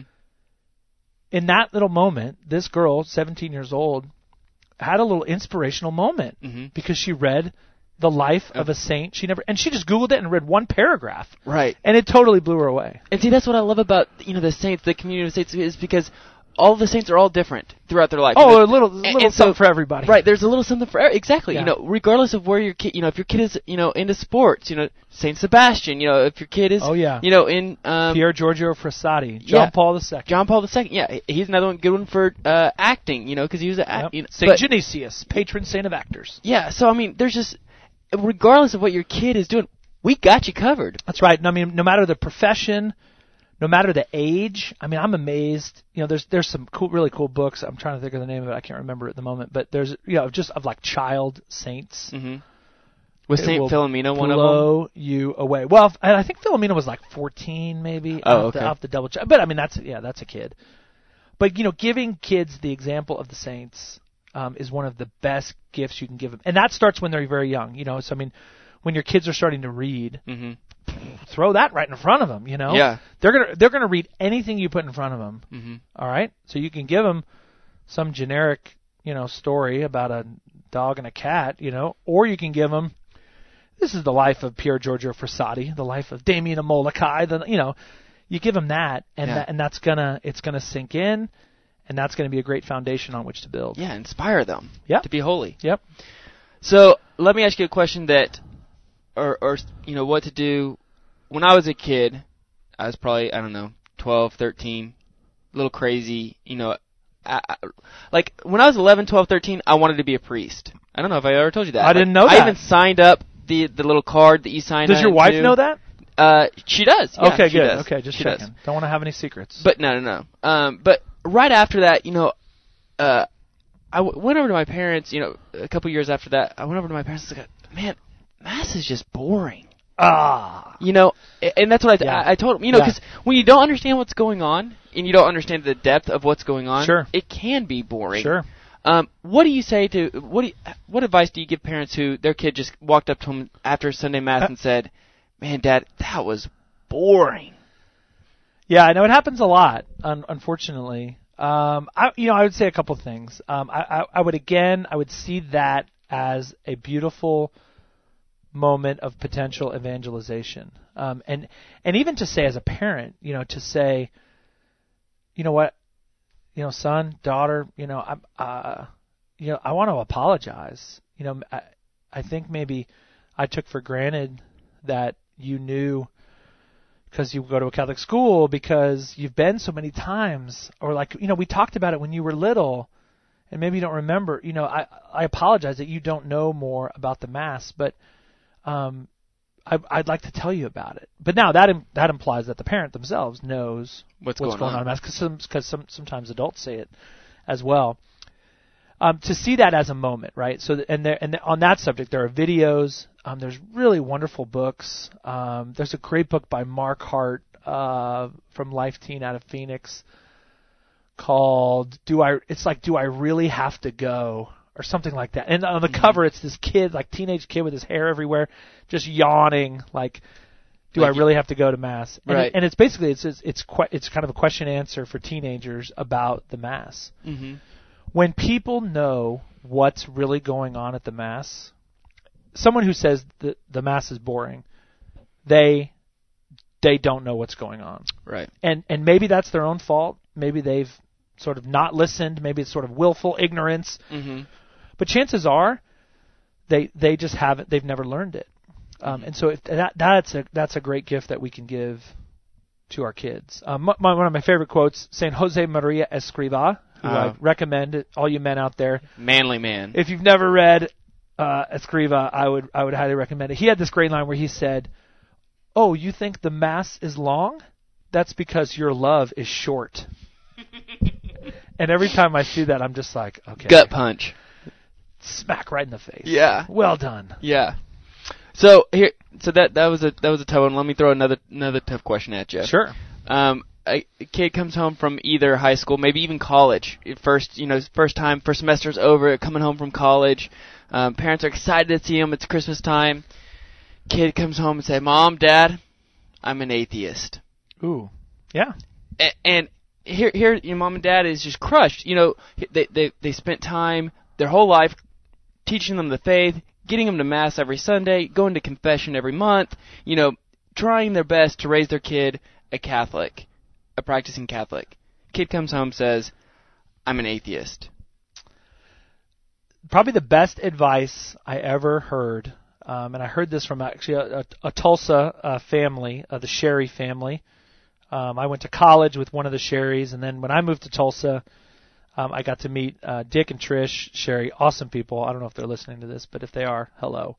In that little moment, this girl, seventeen years old, had a little inspirational moment mm-hmm. because she read the life of a saint. She never, and she just Googled it and read one paragraph. Right. And it totally blew her away. And see, that's what I love about, you know, the saints, the community of saints, is because all the saints are all different throughout their life. Oh, you know, a little, a little and something so, for everybody. Right. There's a little something for exactly. Yeah. You know, regardless of where your kid, you know, if your kid is, you know, into sports, you know, Saint Sebastian. You know, if your kid is, oh yeah, you know, in um, Pier Giorgio Frassati, John yeah, Paul the Second. John Paul the Second. Yeah, he's another one, good one for uh, acting. You know, because he was a yep. you know, Saint Genesius, patron saint of actors. Yeah. So I mean, there's just, regardless of what your kid is doing, we got you covered. That's right. And I mean, no matter the profession, no matter the age, I mean, I'm amazed. You know, there's there's some cool, really cool books. I'm trying to think of the name of it. I can't remember it at the moment. But there's, you know, just of like child saints. Mm-hmm. Was Saint Philomena one of them? Blow you away. Well, I think Philomena was like fourteen, maybe. Oh, I'll okay. I'll have to double check. But I mean, that's yeah, that's a kid. But you know, giving kids the example of the saints um, is one of the best gifts you can give them, and that starts when they're very young. You know, so I mean, when your kids are starting to read, mm-hmm. throw that right in front of them. You know, yeah, they're gonna they're gonna read anything you put in front of them. Mm-hmm. All right, so you can give them some generic, you know, story about a dog and a cat, you know, or you can give them, this is the life of Pier Giorgio Frassati, the life of Damien of Molokai. The, you know, you give them that, and yeah. that, and that's gonna it's gonna sink in, and that's gonna be a great foundation on which to build. Yeah, inspire them. Yep. To be holy. Yep. So let me ask you a question that, or or you know, what to do. When I was a kid, I was probably I don't know twelve, thirteen, a little crazy. You know, I, I, like when I was eleven, twelve, thirteen, I wanted to be a priest. I don't know if I ever told you that. I like, didn't know that. I even signed up the the little card that you signed. Does your into. wife know that? Uh, she does. Yeah, okay, she good. Does. Okay, just she checking. Does. Don't want to have any secrets. But no, no, no. Um, but right after that, you know, uh, I w- went over to my parents. You know, a couple years after that, I went over to my parents and said, "Man, mass is just boring." Ah, you know, and that's what I, yeah. I, I told them. You know, because yeah. when you don't understand what's going on and you don't understand the depth of what's going on, sure. it can be boring. Sure. Um, what do you say to what? Do you, what advice do you give parents who their kid just walked up to them after Sunday mass uh, and said, "Man, Dad, that was boring." Yeah, I know it happens a lot. Un- unfortunately, Um, I, you know, I would say a couple things. Um, I, I, I would again, I would see that as a beautiful moment of potential evangelization. Um, and and even to say as a parent, you know, to say, you know what, you know, son, daughter, you know, I'm, uh, you know, I want to apologize. You know, I, I think maybe I took for granted that you knew because you go to a Catholic school, because you've been so many times, or like, you know, we talked about it when you were little, and maybe you don't remember. You know, I I apologize that you don't know more about the Mass, but um, I, I'd like to tell you about it. But now that im- that implies that the parent themselves knows What's, what's going, going on on in Mass, because some, cause some, sometimes adults say it as well. Um, to see that as a moment, right? So, th- and there, and th- on that subject, there are videos. Um, there's really wonderful books. Um, there's a great book by Mark Hart uh, from Life Teen out of Phoenix called "Do I?" It's like "Do I Really Have to Go?" or something like that. And on the mm-hmm. cover, it's this kid, like teenage kid with his hair everywhere, just yawning, like, "Do like, I really have to go to Mass?" And, right. it, and it's basically it's it's it's, que- it's kind of a question answer for teenagers about the Mass. Mm-hmm. When people know what's really going on at the Mass, someone who says the the Mass is boring, they they don't know what's going on. Right. And and maybe that's their own fault. Maybe they've sort of not listened. Maybe it's sort of willful ignorance. Mm-hmm. But chances are, they they just haven't. They've never learned it. Um, mm-hmm. And so if that that's a that's a great gift that we can give to our kids. Um, my, one of my favorite quotes, Saint Jose Maria Escrivá, who uh, I recommend all you men out there. Manly man. If you've never read uh, Escrivá, I would I would highly recommend it. He had this great line where he said, "Oh, you think the Mass is long? That's because your love is short." And every time I see that, I'm just like, okay. Gut punch. Smack right in the face. Yeah. Well done. Yeah. So here, so that that was a that was a tough one. Let me throw another another tough question at you. Sure. Um, a, a kid comes home from either high school, maybe even college. First, you know, first time, first semester's over, coming home from college. Um, parents are excited to see him. It's Christmas time. Kid comes home and say, "Mom, Dad, I'm an atheist." Ooh. Yeah. A- and here, here, your mom and dad is just crushed. You know, they they they spent time their whole life teaching them the faith, getting them to Mass every Sunday, going to confession every month, you know, trying their best to raise their kid a Catholic, a practicing Catholic. Kid comes home, says, "I'm an atheist." Probably the best advice I ever heard, um, and I heard this from actually a, a, a Tulsa uh, family, uh, the Sherry family. Um, I went to college with one of the Sherrys, and then when I moved to Tulsa, Um, I got to meet uh, Dick and Trish Sherry, awesome people. I don't know if they're listening to this, but if they are, hello.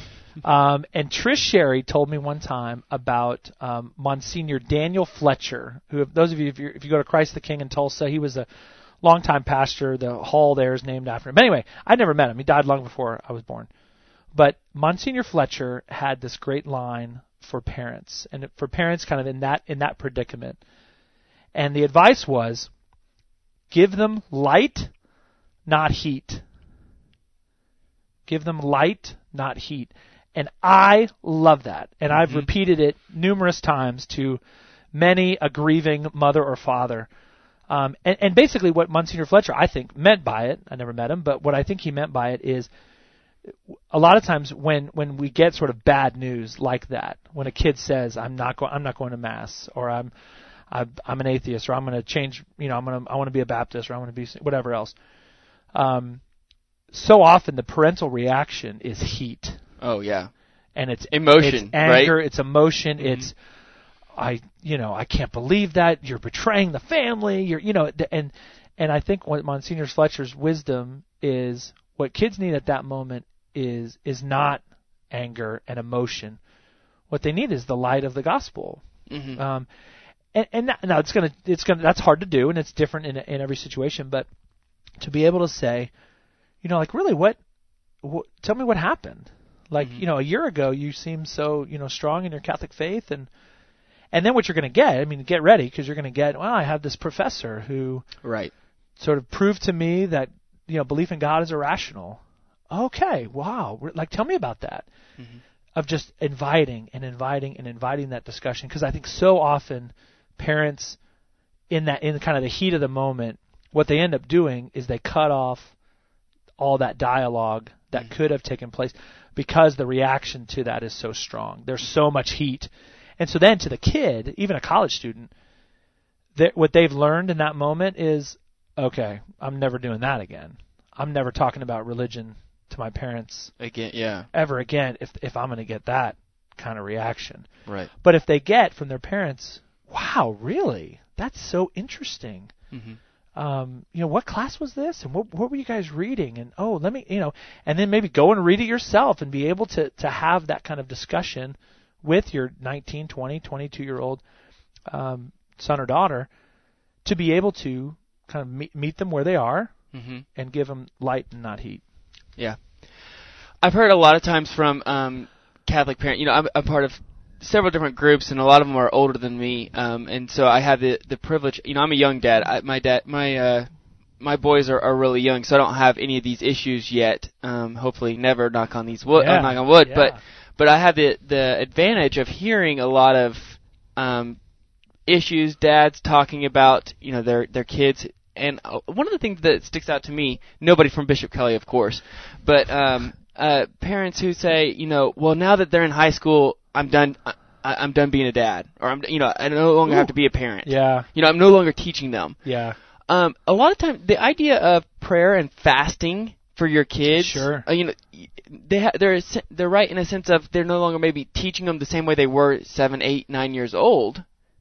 um, and Trish Sherry told me one time about um, Monsignor Daniel Fletcher, who, if those of you, if, you're, if you go to Christ the King in Tulsa, he was a longtime pastor. The hall there is named after him. But anyway, I never met him. He died long before I was born. But Monsignor Fletcher had this great line for parents, and for parents kind of in that in that predicament. And the advice was, give them light, not heat. Give them light, not heat. And I love that. And mm-hmm. I've repeated it numerous times to many a grieving mother or father. Um, and, and basically what Monsignor Fletcher, I think, meant by it, I never met him, but what I think he meant by it is a lot of times when, when we get sort of bad news like that, when a kid says, I'm not going, I'm not going to Mass, or I'm, I'm an atheist, or I'm going to change, you know, I'm going to, I want to be a Baptist, or I want to be whatever else. Um, so often the parental reaction is heat. Oh yeah, and it's emotion, it's anger, right? It's emotion, mm-hmm. it's I, you know, I can't believe that you're betraying the family. You're, you know, and and I think what Monsignor Fletcher's wisdom is, what kids need at that moment is is not anger and emotion. What they need is the light of the gospel. Mm-hmm. Um, And, and now it's gonna, it's gonna, that's hard to do, and it's different in in every situation. But to be able to say, you know, like really, what, what tell me what happened. Like, mm-hmm. you know, a year ago you seemed so, you know, strong in your Catholic faith, and and then what you're gonna get. I mean, get ready, because you're gonna get, well, I have this professor who right sort of proved to me that, you know, belief in God is irrational. Okay, wow, like tell me about that. Mm-hmm. Of just inviting and inviting and inviting that discussion, because I think so often parents in that in kind of the heat of the moment what they end up doing is they cut off all that dialogue that mm-hmm. could have taken place because the reaction to that is so strong. There's so much heat. And so then to the kid, even a college student, what they've learned in that moment is, okay, I'm never doing that again. I'm never talking about religion to my parents again, yeah, ever again if if I'm going to get that kind of reaction. Right. But if they get from their parents, wow, really? That's so interesting. Mm-hmm. Um, you know, what class was this? And what what were you guys reading? And oh, let me, you know, and then maybe go and read it yourself and be able to to have that kind of discussion with your nineteen, twenty, twenty-two-year-old um, son or daughter to be able to kind of meet, meet them where they are mm-hmm. and give them light and not heat. Yeah. I've heard a lot of times from um, Catholic parents, you know, I'm, I'm part of several different groups, and a lot of them are older than me, um, and so I have the, the privilege, you know, I'm a young dad. I, my dad, my uh, my boys are, are really young, so I don't have any of these issues yet. Um, hopefully never, knock on these wood, yeah. uh, knock on wood, yeah. but but I have the, the advantage of hearing a lot of um, issues, dads talking about, you know, their their kids. And one of the things that sticks out to me, nobody from Bishop Kelly, of course, but um, uh, parents who say, you know, well, now that they're in high school, I'm done. I, I'm done being a dad, or I'm, you know, I no longer Ooh. have to be a parent. Yeah. You know, I'm no longer teaching them. Yeah. Um, a lot of times, the idea of prayer and fasting for your kids, sure. Uh, you know, they ha- they're they're right in a sense of they're no longer maybe teaching them the same way they were seven, eight, nine years old,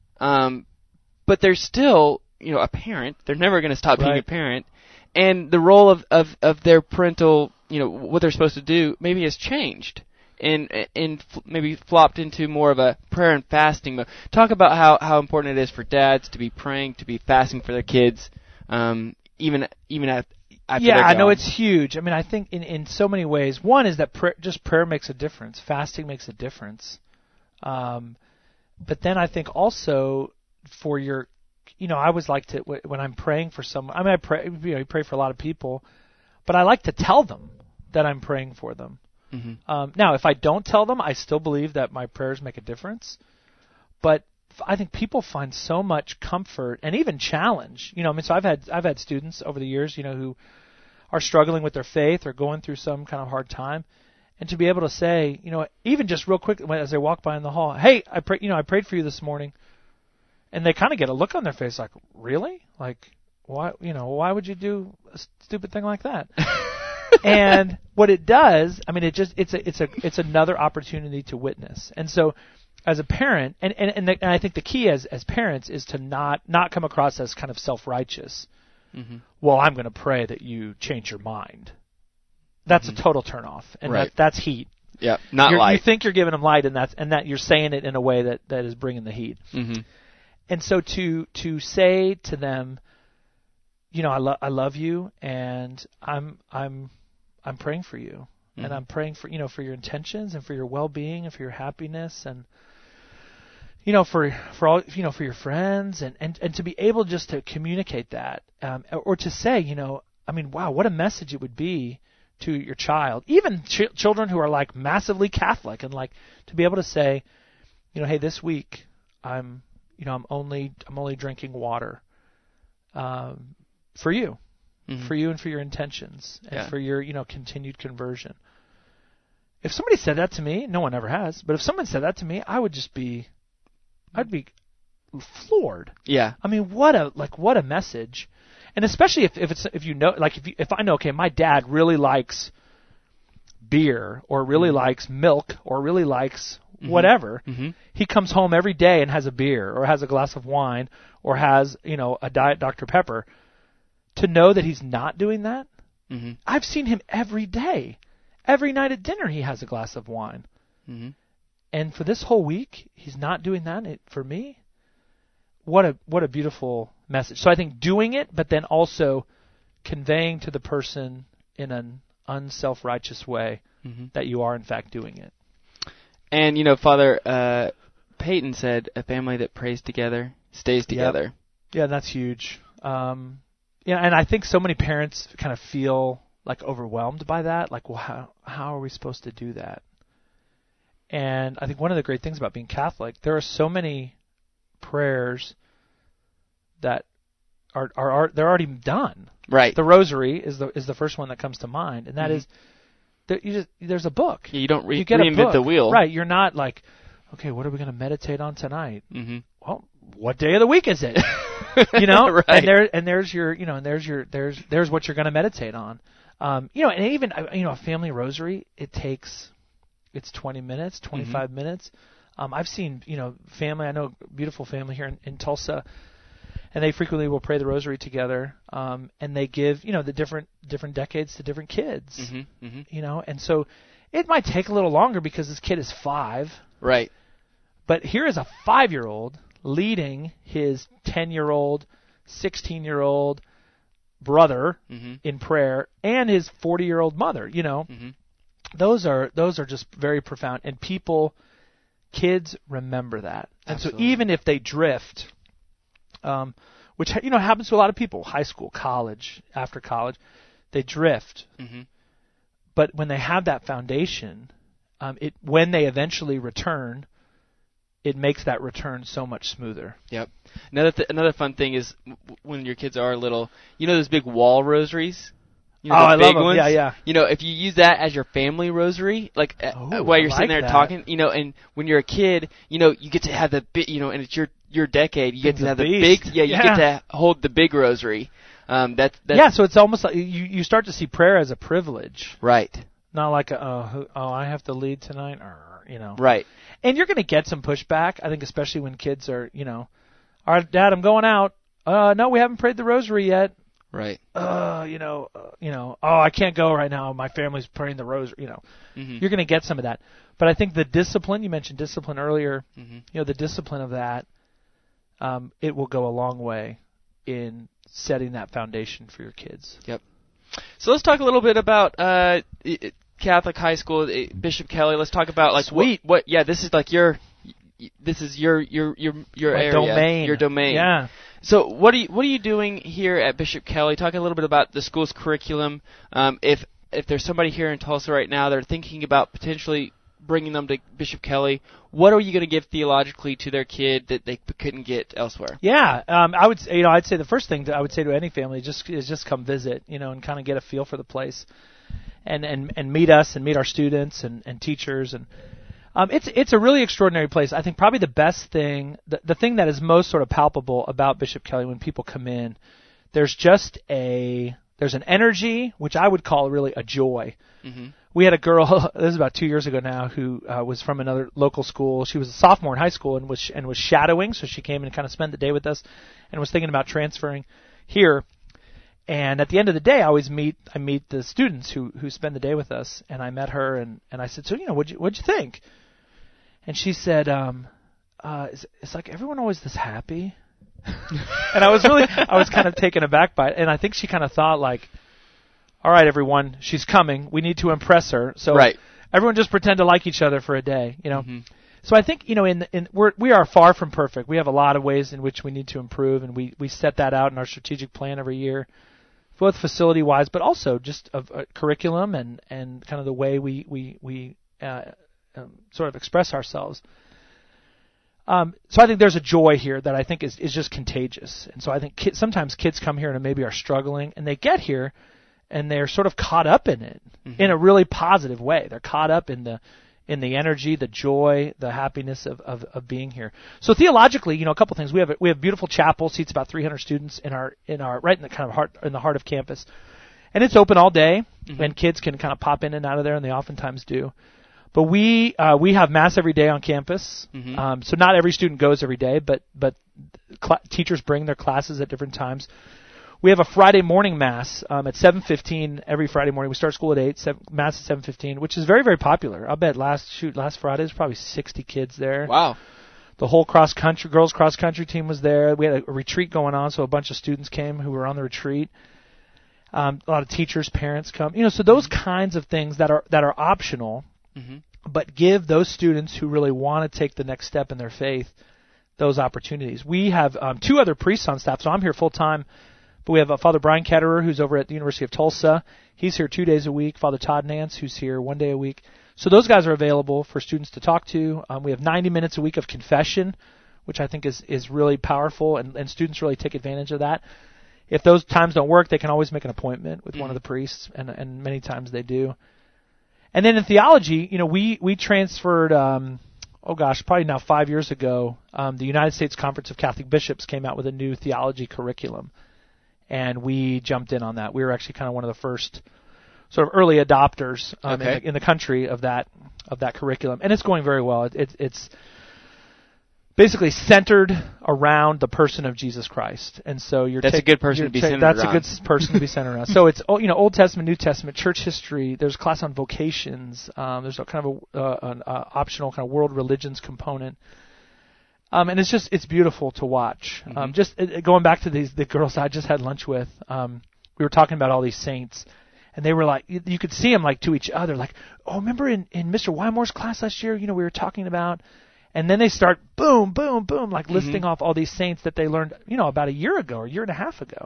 um, but they're still, you know, a parent. They're never going to stop right. being a parent, and the role of, of, of their parental, you know, what they're supposed to do maybe has changed and and maybe flopped into more of a prayer and fasting mode. Talk about how, how important it is for dads to be praying, to be fasting for their kids, um, even even at, after yeah, they're I know gone. it's huge. I mean, I think in, in so many ways. One is that prayer, just prayer makes a difference. Fasting makes a difference. Um, but then I think also for your You know, I always like to, when I'm praying for someone, I mean, I pray, you know, you pray for a lot of people, but I like to tell them that I'm praying for them. Mm-hmm. Um, now, if I don't tell them, I still believe that my prayers make a difference. But I think people find so much comfort and even challenge. You know, I mean, so I've had I've had students over the years, you know, who are struggling with their faith or going through some kind of hard time, and to be able to say, you know, even just real quick as they walk by in the hall, hey, I pray, you know, I prayed for you this morning. And they kind of get a look on their face like, really? Like, why, you know, why would you do a stupid thing like that? And what it does, I mean, it just, it's a, it's a, it's another opportunity to witness. And so as a parent, and, and, and, the, and I think the key as, as parents is to not, not come across as kind of self-righteous. Mm-hmm. Well, I'm going to pray that you change your mind. That's mm-hmm. a total turnoff. And right. that, that's heat. Yeah, not you're, light. You think you're giving them light, and that's, and that you're saying it in a way that, that is bringing the heat. Mm-hmm. And so to to say to them, you know, I love I love you, and I'm I'm I'm praying for you, mm-hmm. and I'm praying for you know for your intentions and for your well-being and for your happiness, and you know for for all you know for your friends, and, and, and to be able just to communicate that, um, or to say, you know, I mean, wow, what a message it would be to your child, even ch- children who are like massively Catholic, and like to be able to say, you know, hey, this week I'm You know, I'm only I'm only drinking water um, for you, mm-hmm. for you and for your intentions and yeah. for your you know continued conversion. If somebody said that to me, no one ever has, but if someone said that to me, I would just be, I'd be floored. Yeah. I mean, what a like what a message, and especially if, if it's if you know like if you, if I know okay, my dad really likes beer or really mm-hmm. likes milk or really likes whatever, mm-hmm. he comes home every day and has a beer or has a glass of wine or has, you know, a Diet Doctor Pepper, to know that he's not doing that. Mm-hmm. I've seen him every day. Every night at dinner he has a glass of wine. Mm-hmm. And for this whole week, he's not doing that. It, for me, what a what a beautiful message. So I think doing it, but then also conveying to the person in an unself-righteous way mm-hmm. that you are in fact doing it. And, you know, Father uh, Peyton said, a family that prays together stays together. Yep. Yeah, that's huge. Um, yeah, and I think so many parents kind of feel like overwhelmed by that. Like, well, how, how are we supposed to do that? And I think one of the great things about being Catholic, there are so many prayers that are are, are they're already done. Right. The Rosary is the is the first one that comes to mind, and that mm-hmm. is that you just there's a book. Yeah, you don't re- you get reinvent a book. the wheel. Right. You're not like, okay, what are we going to meditate on tonight? Mm-hmm. Well, what day of the week is it? You know, right. and there and there's your you know and there's your there's there's what you're going to meditate on. Um, you know, and even you know a family rosary, it takes it's twenty minutes, twenty-five mm-hmm. minutes. Um, I've seen you know family. I know a beautiful family here in, in Tulsa. And they frequently will pray the rosary together, um, and they give, you know, the different different decades to different kids, mm-hmm, mm-hmm. you know, and so it might take a little longer because this kid is five, right? But here is a five-year-old leading his ten-year-old, sixteen-year-old brother mm-hmm. in prayer, and his forty-year-old mother. You know, mm-hmm. those are those are just very profound, and people, kids remember that, and Absolutely. so even if they drift. Um, which you know happens to a lot of people, high school, college, after college, they drift. Mm-hmm. But when they have that foundation, um, it when they eventually return, it makes that return so much smoother. Yep. Another th- another fun thing is w- when your kids are little, you know those big wall rosaries. You know, oh, the I big love them. Ones? Yeah, yeah. You know, if you use that as your family rosary, like uh, Ooh, while you're I sitting like there that. talking, you know, and when you're a kid, you know, you get to have the big, you know, and it's your your decade, you get King's to a have the beast. big, yeah, you Yeah. get to hold the big rosary. Um, that's, that's yeah. So it's almost like you you start to see prayer as a privilege, right. not like a, oh, who, oh I have to lead tonight, or you know, Right. And you're going to get some pushback, I think, especially when kids are, you know, all right, Dad, I'm going out. Uh, no, we haven't prayed the rosary yet. Right. Uh, you know, uh, you know, oh, I can't go right now. My family's praying the rosary. You know, Mm-hmm. you're going to get some of that. But I think the discipline, you mentioned discipline earlier. Mm-hmm. You know, the discipline of that, um, it will go a long way in setting that foundation for your kids. Yep. So let's talk a little bit about uh, Catholic high school, Bishop Kelly. Let's talk about like Sweet. What, what? Yeah, this is like your, this is your your your your My area, domain. your domain. Yeah. So what are you what are you doing here at Bishop Kelly? Talk a little bit about the school's curriculum. Um, if if there's somebody here in Tulsa right now that are thinking about potentially bringing them to Bishop Kelly, what are you going to give theologically to their kid that they couldn't get elsewhere? Yeah, um, I would say, you know, I'd say the first thing that I would say to any family just is just come visit, you know, and kind of get a feel for the place, and and and meet us and meet our students and and teachers and. Um, it's it's a really extraordinary place. I think probably the best thing, the, the thing that is most sort of palpable about Bishop Kelly when people come in, there's just a there's an energy which I would call really a joy. Mm-hmm. We had a girl, this is about two years ago now, who uh, was from another local school. She was a sophomore in high school and was and was shadowing, so she came and kind of spent the day with us, and was thinking about transferring here. And at the end of the day, I always meet I meet the students who who spend the day with us, and I met her and and I said, so you know, what'd you what'd you think? And she said, um, uh, it's, it's like everyone always this happy. And I was really, I was kind of taken aback by it. And I think she kind of thought like, all right, everyone, she's coming. We need to impress her. So right. everyone just pretend to like each other for a day, you know. Mm-hmm. So I think, you know, in in we're we are far from perfect. We have a lot of ways in which we need to improve, and we we set that out in our strategic plan every year, both facility wise, but also just of uh, curriculum and and kind of the way we we we. Uh, Um, sort of express ourselves. Um, so I think there's a joy here that I think is, is just contagious. And so I think kids, sometimes kids come here and maybe are struggling, and they get here and they're sort of caught up in it mm-hmm. in a really positive way. They're caught up in the in the energy, the joy, the happiness of, of, of being here. So theologically, you know, a couple things. We have a, we have a beautiful chapel, seats about three hundred students in our in our right in the kind of heart in the heart of campus, and it's open all day, mm-hmm. and kids can kind of pop in and out of there, and they oftentimes do. But we uh, we have mass every day on campus, mm-hmm. um, so not every student goes every day, but but cl- teachers bring their classes at different times. We have a Friday morning mass um, at seven fifteen every Friday morning. We start school at eight, seven, mass at seven fifteen, which is very very popular. I bet last shoot last Friday there's probably sixty kids there. Wow. The whole cross country girls cross country team was there. We had a, a retreat going on, so a bunch of students came who were on the retreat. Um, a lot of teachers, parents come. You know, so those mm-hmm. kinds of things that are that are optional. Mm-hmm. But give those students who really want to take the next step in their faith those opportunities. We have um, two other priests on staff, so I'm here full time. But we have uh, Father Brian Ketterer, who's over at the University of Tulsa. He's here two days a week. Father Todd Nance, who's here one day a week. So those guys are available for students to talk to. Um, we have ninety minutes a week of confession, which I think is, is really powerful, and, and students really take advantage of that. if those times don't work, they can always make an appointment with mm-hmm. one of the priests, and and many times they do. And then in theology, you know, we we transferred. Um, oh gosh, probably now five years ago, um, the United States Conference of Catholic Bishops came out with a new theology curriculum, and we jumped in on that. We were actually kind of one of the first sort of early adopters um, okay. in, the, in the country of that of that curriculum, and it's going very well. It, it, it's basically centered around the person of Jesus Christ, and so you're that's ta- a good person to be ta- centered that's around. That's a good person to be centered around. So it's you know Old Testament, New Testament, church history. There's a class on vocations. Um, there's a kind of a, uh, an uh, optional kind of world religions component, um, and it's just it's beautiful to watch. Mm-hmm. Um, just uh, going back to these the girls I just had lunch with, um, we were talking about all these saints. And they were like, you, you could see them like to each other, like, oh, remember in, in Mister Wymore's class last year, you know, we were talking about. And then they start boom, boom, boom, like mm-hmm. listing off all these saints that they learned, you know, about a year ago or a year and a half ago.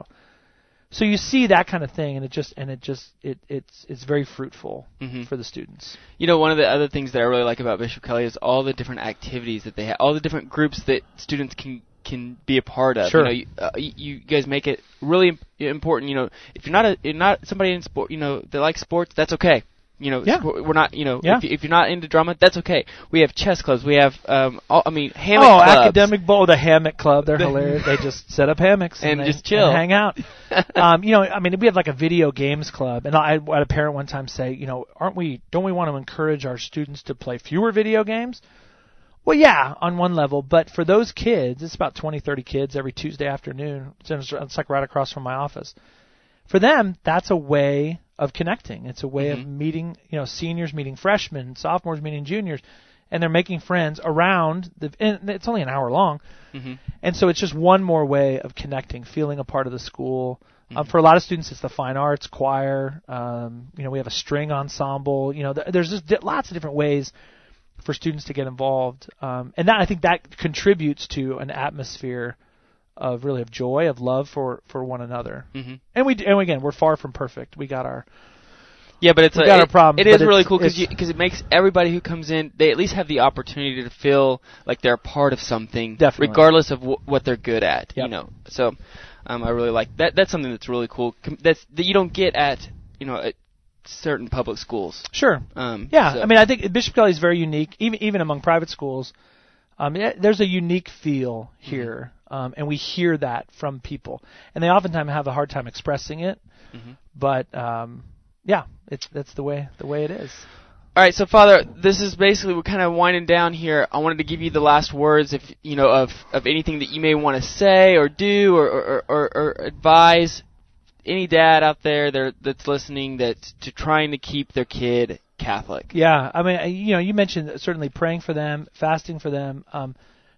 So you see that kind of thing, and it just and it just it it's it's very fruitful mm-hmm. for the students. You know, one of the other things that I really like about Bishop Kelly is all the different activities that they have, all the different groups that students can can be a part of. Sure. You know, you, uh, you guys make it really imp- important. You know, if you're not a you're not somebody in sport, you know, that likes sports, that's okay. You know, yeah. we're not, you know, yeah. if, if you're not into drama, that's okay. We have chess clubs. We have, um, all, I mean, hammock oh, clubs. Oh, academic bowl, the hammock club. They're hilarious. They just set up hammocks and, and they, just chill, and hang out. um, you know, I mean, we have like a video games club, and I, I had a parent one time say, you know, aren't we? Don't we want to encourage our students to play fewer video games? Well, yeah, on one level, but for those kids, it's about twenty, thirty kids every Tuesday afternoon. It's, it's like right across from my office. For them, that's a way of connecting. It's a way mm-hmm. of meeting, you know, seniors meeting freshmen, sophomores meeting juniors, and they're making friends around the. And it's only an hour long, mm-hmm. and so it's just one more way of connecting, feeling a part of the school. Mm-hmm. Um, for a lot of students, it's the fine arts, choir. Um, you know, we have a string ensemble. You know, th- there's just di- lots of different ways for students to get involved, um, and that I think that contributes to an atmosphere of really of joy, of love for, for one another. Mm-hmm. And we and again, we're far from perfect. We got our yeah, but it's we a, got it, our problems. It is but really it's, cool because because it makes everybody who comes in, they at least have the opportunity to feel like they're a part of something, definitely. regardless of w- what they're good at. Yep. You know, so um, I really like that. That's something that's really cool. That's that you don't get at you know at certain public schools. Sure. Um, yeah, so. I mean, I think Bishop Kelly is very unique, even even among private schools. Um, it, there's a unique feel here, mm-hmm. um, and we hear that from people, and they oftentimes have a hard time expressing it. Mm-hmm. But um, yeah, it's that's the way the way it is. All right, so Father, this is basically we're kind of winding down here. I wanted to give you the last words, if you know, of of anything that you may want to say or do or or, or, or advise any dad out there that, that's listening that's to trying to keep their kid Catholic. Yeah, I mean, you know, you mentioned certainly praying for them, fasting for them. Um,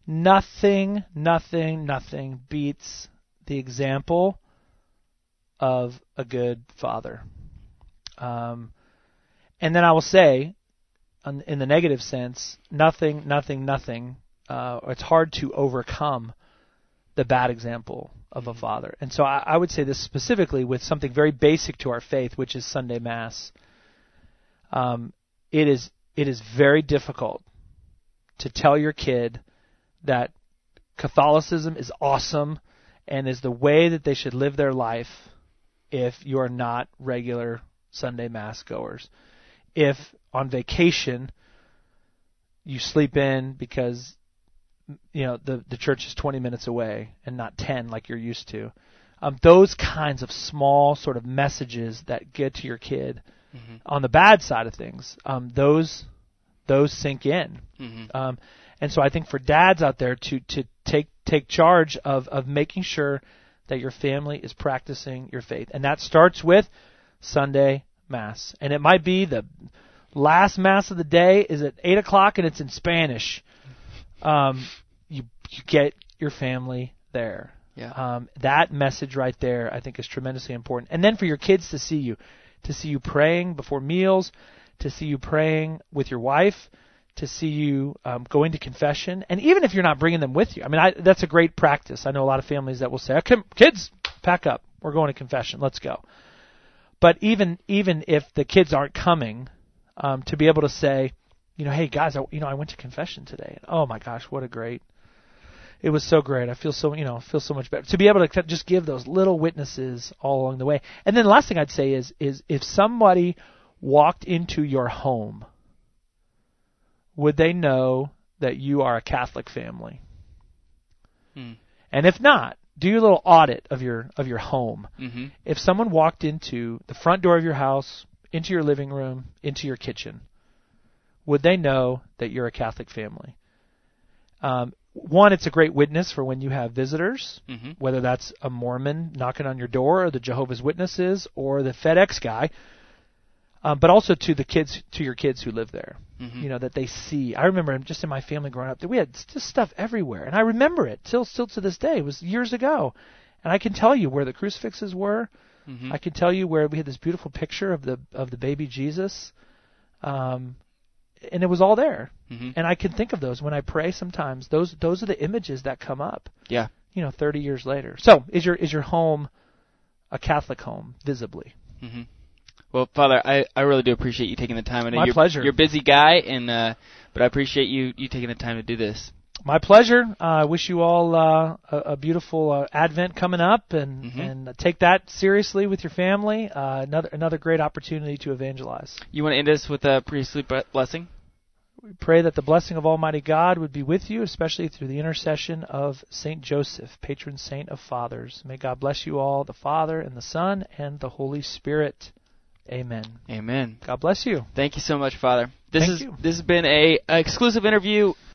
nothing, nothing, nothing beats the example of a good father. Um, and then I will say, in the negative sense, nothing, nothing, nothing. Uh, it's hard to overcome the bad example of a father. And so I, I would say this specifically with something very basic to our faith, which is Sunday Mass. Um, it is it is very difficult to tell your kid that Catholicism is awesome and is the way that they should live their life if you are not regular Sunday Mass goers. If on vacation you sleep in because you know the the church is twenty minutes away and not ten like you're used to. Um, those kinds of small sort of messages that get to your kid mm-hmm. on the bad side of things, um, those those sink in. Mm-hmm. Um, and so I think for dads out there to to take take charge of of making sure that your family is practicing your faith, and that starts with Sunday Mass, and it might be the last Mass of the day is at eight o'clock and it's in Spanish. Um, you you get your family there. Yeah. Um, that message right there, I think, is tremendously important. And then for your kids to see you, to see you praying before meals, to see you praying with your wife, to see you um, going to confession, and even if you're not bringing them with you, I mean, I, that's a great practice. I know a lot of families that will say, okay, "Kids, pack up. We're going to confession. Let's go." But even even if the kids aren't coming, um, to be able to say, you know, hey guys, I, you know, I went to confession today. And, oh my gosh, what a great, it was so great. I feel so, you know, feel so much better to be able to just give those little witnesses all along the way. And then the last thing I'd say is, is if somebody walked into your home, would they know that you are a Catholic family? Hmm. And if not, do your little audit of your of your home. Mm-hmm. If someone walked into the front door of your house, into your living room, into your kitchen, would they know that you're a Catholic family? Um, one, it's a great witness for when you have visitors, Mm-hmm. whether that's a Mormon knocking on your door, or the Jehovah's Witnesses, or the FedEx guy. Um, but also to the kids, to your kids who live there, Mm-hmm. you know, that they see. I remember just in my family growing up that we had just stuff everywhere, and I remember it till still to this day. It was years ago, and I can tell you where the crucifixes were. Mm-hmm. I can tell you where we had this beautiful picture of the of the baby Jesus, um, and it was all there. Mm-hmm. And I can think of those when I pray. Sometimes those those are the images that come up. Yeah. You know, thirty years later. So is your is your home a Catholic home visibly? Mm-hmm. Well, Father, I, I really do appreciate you taking the time. I know My you're, pleasure. You're a busy guy, and uh, but I appreciate you, you taking the time to do this. My pleasure. I uh, wish you all uh, a, a beautiful uh, Advent coming up, and Mm-hmm. and take that seriously with your family. Uh, another another great opportunity to evangelize. You want to end us with a priestly blessing? We pray that the blessing of Almighty God would be with you, especially through the intercession of Saint Joseph, patron saint of fathers. May God bless you all, the Father and the Son and the Holy Spirit. Amen. Amen. God bless you. Thank you so much, Father. This Thank is you. this has been a, a exclusive interview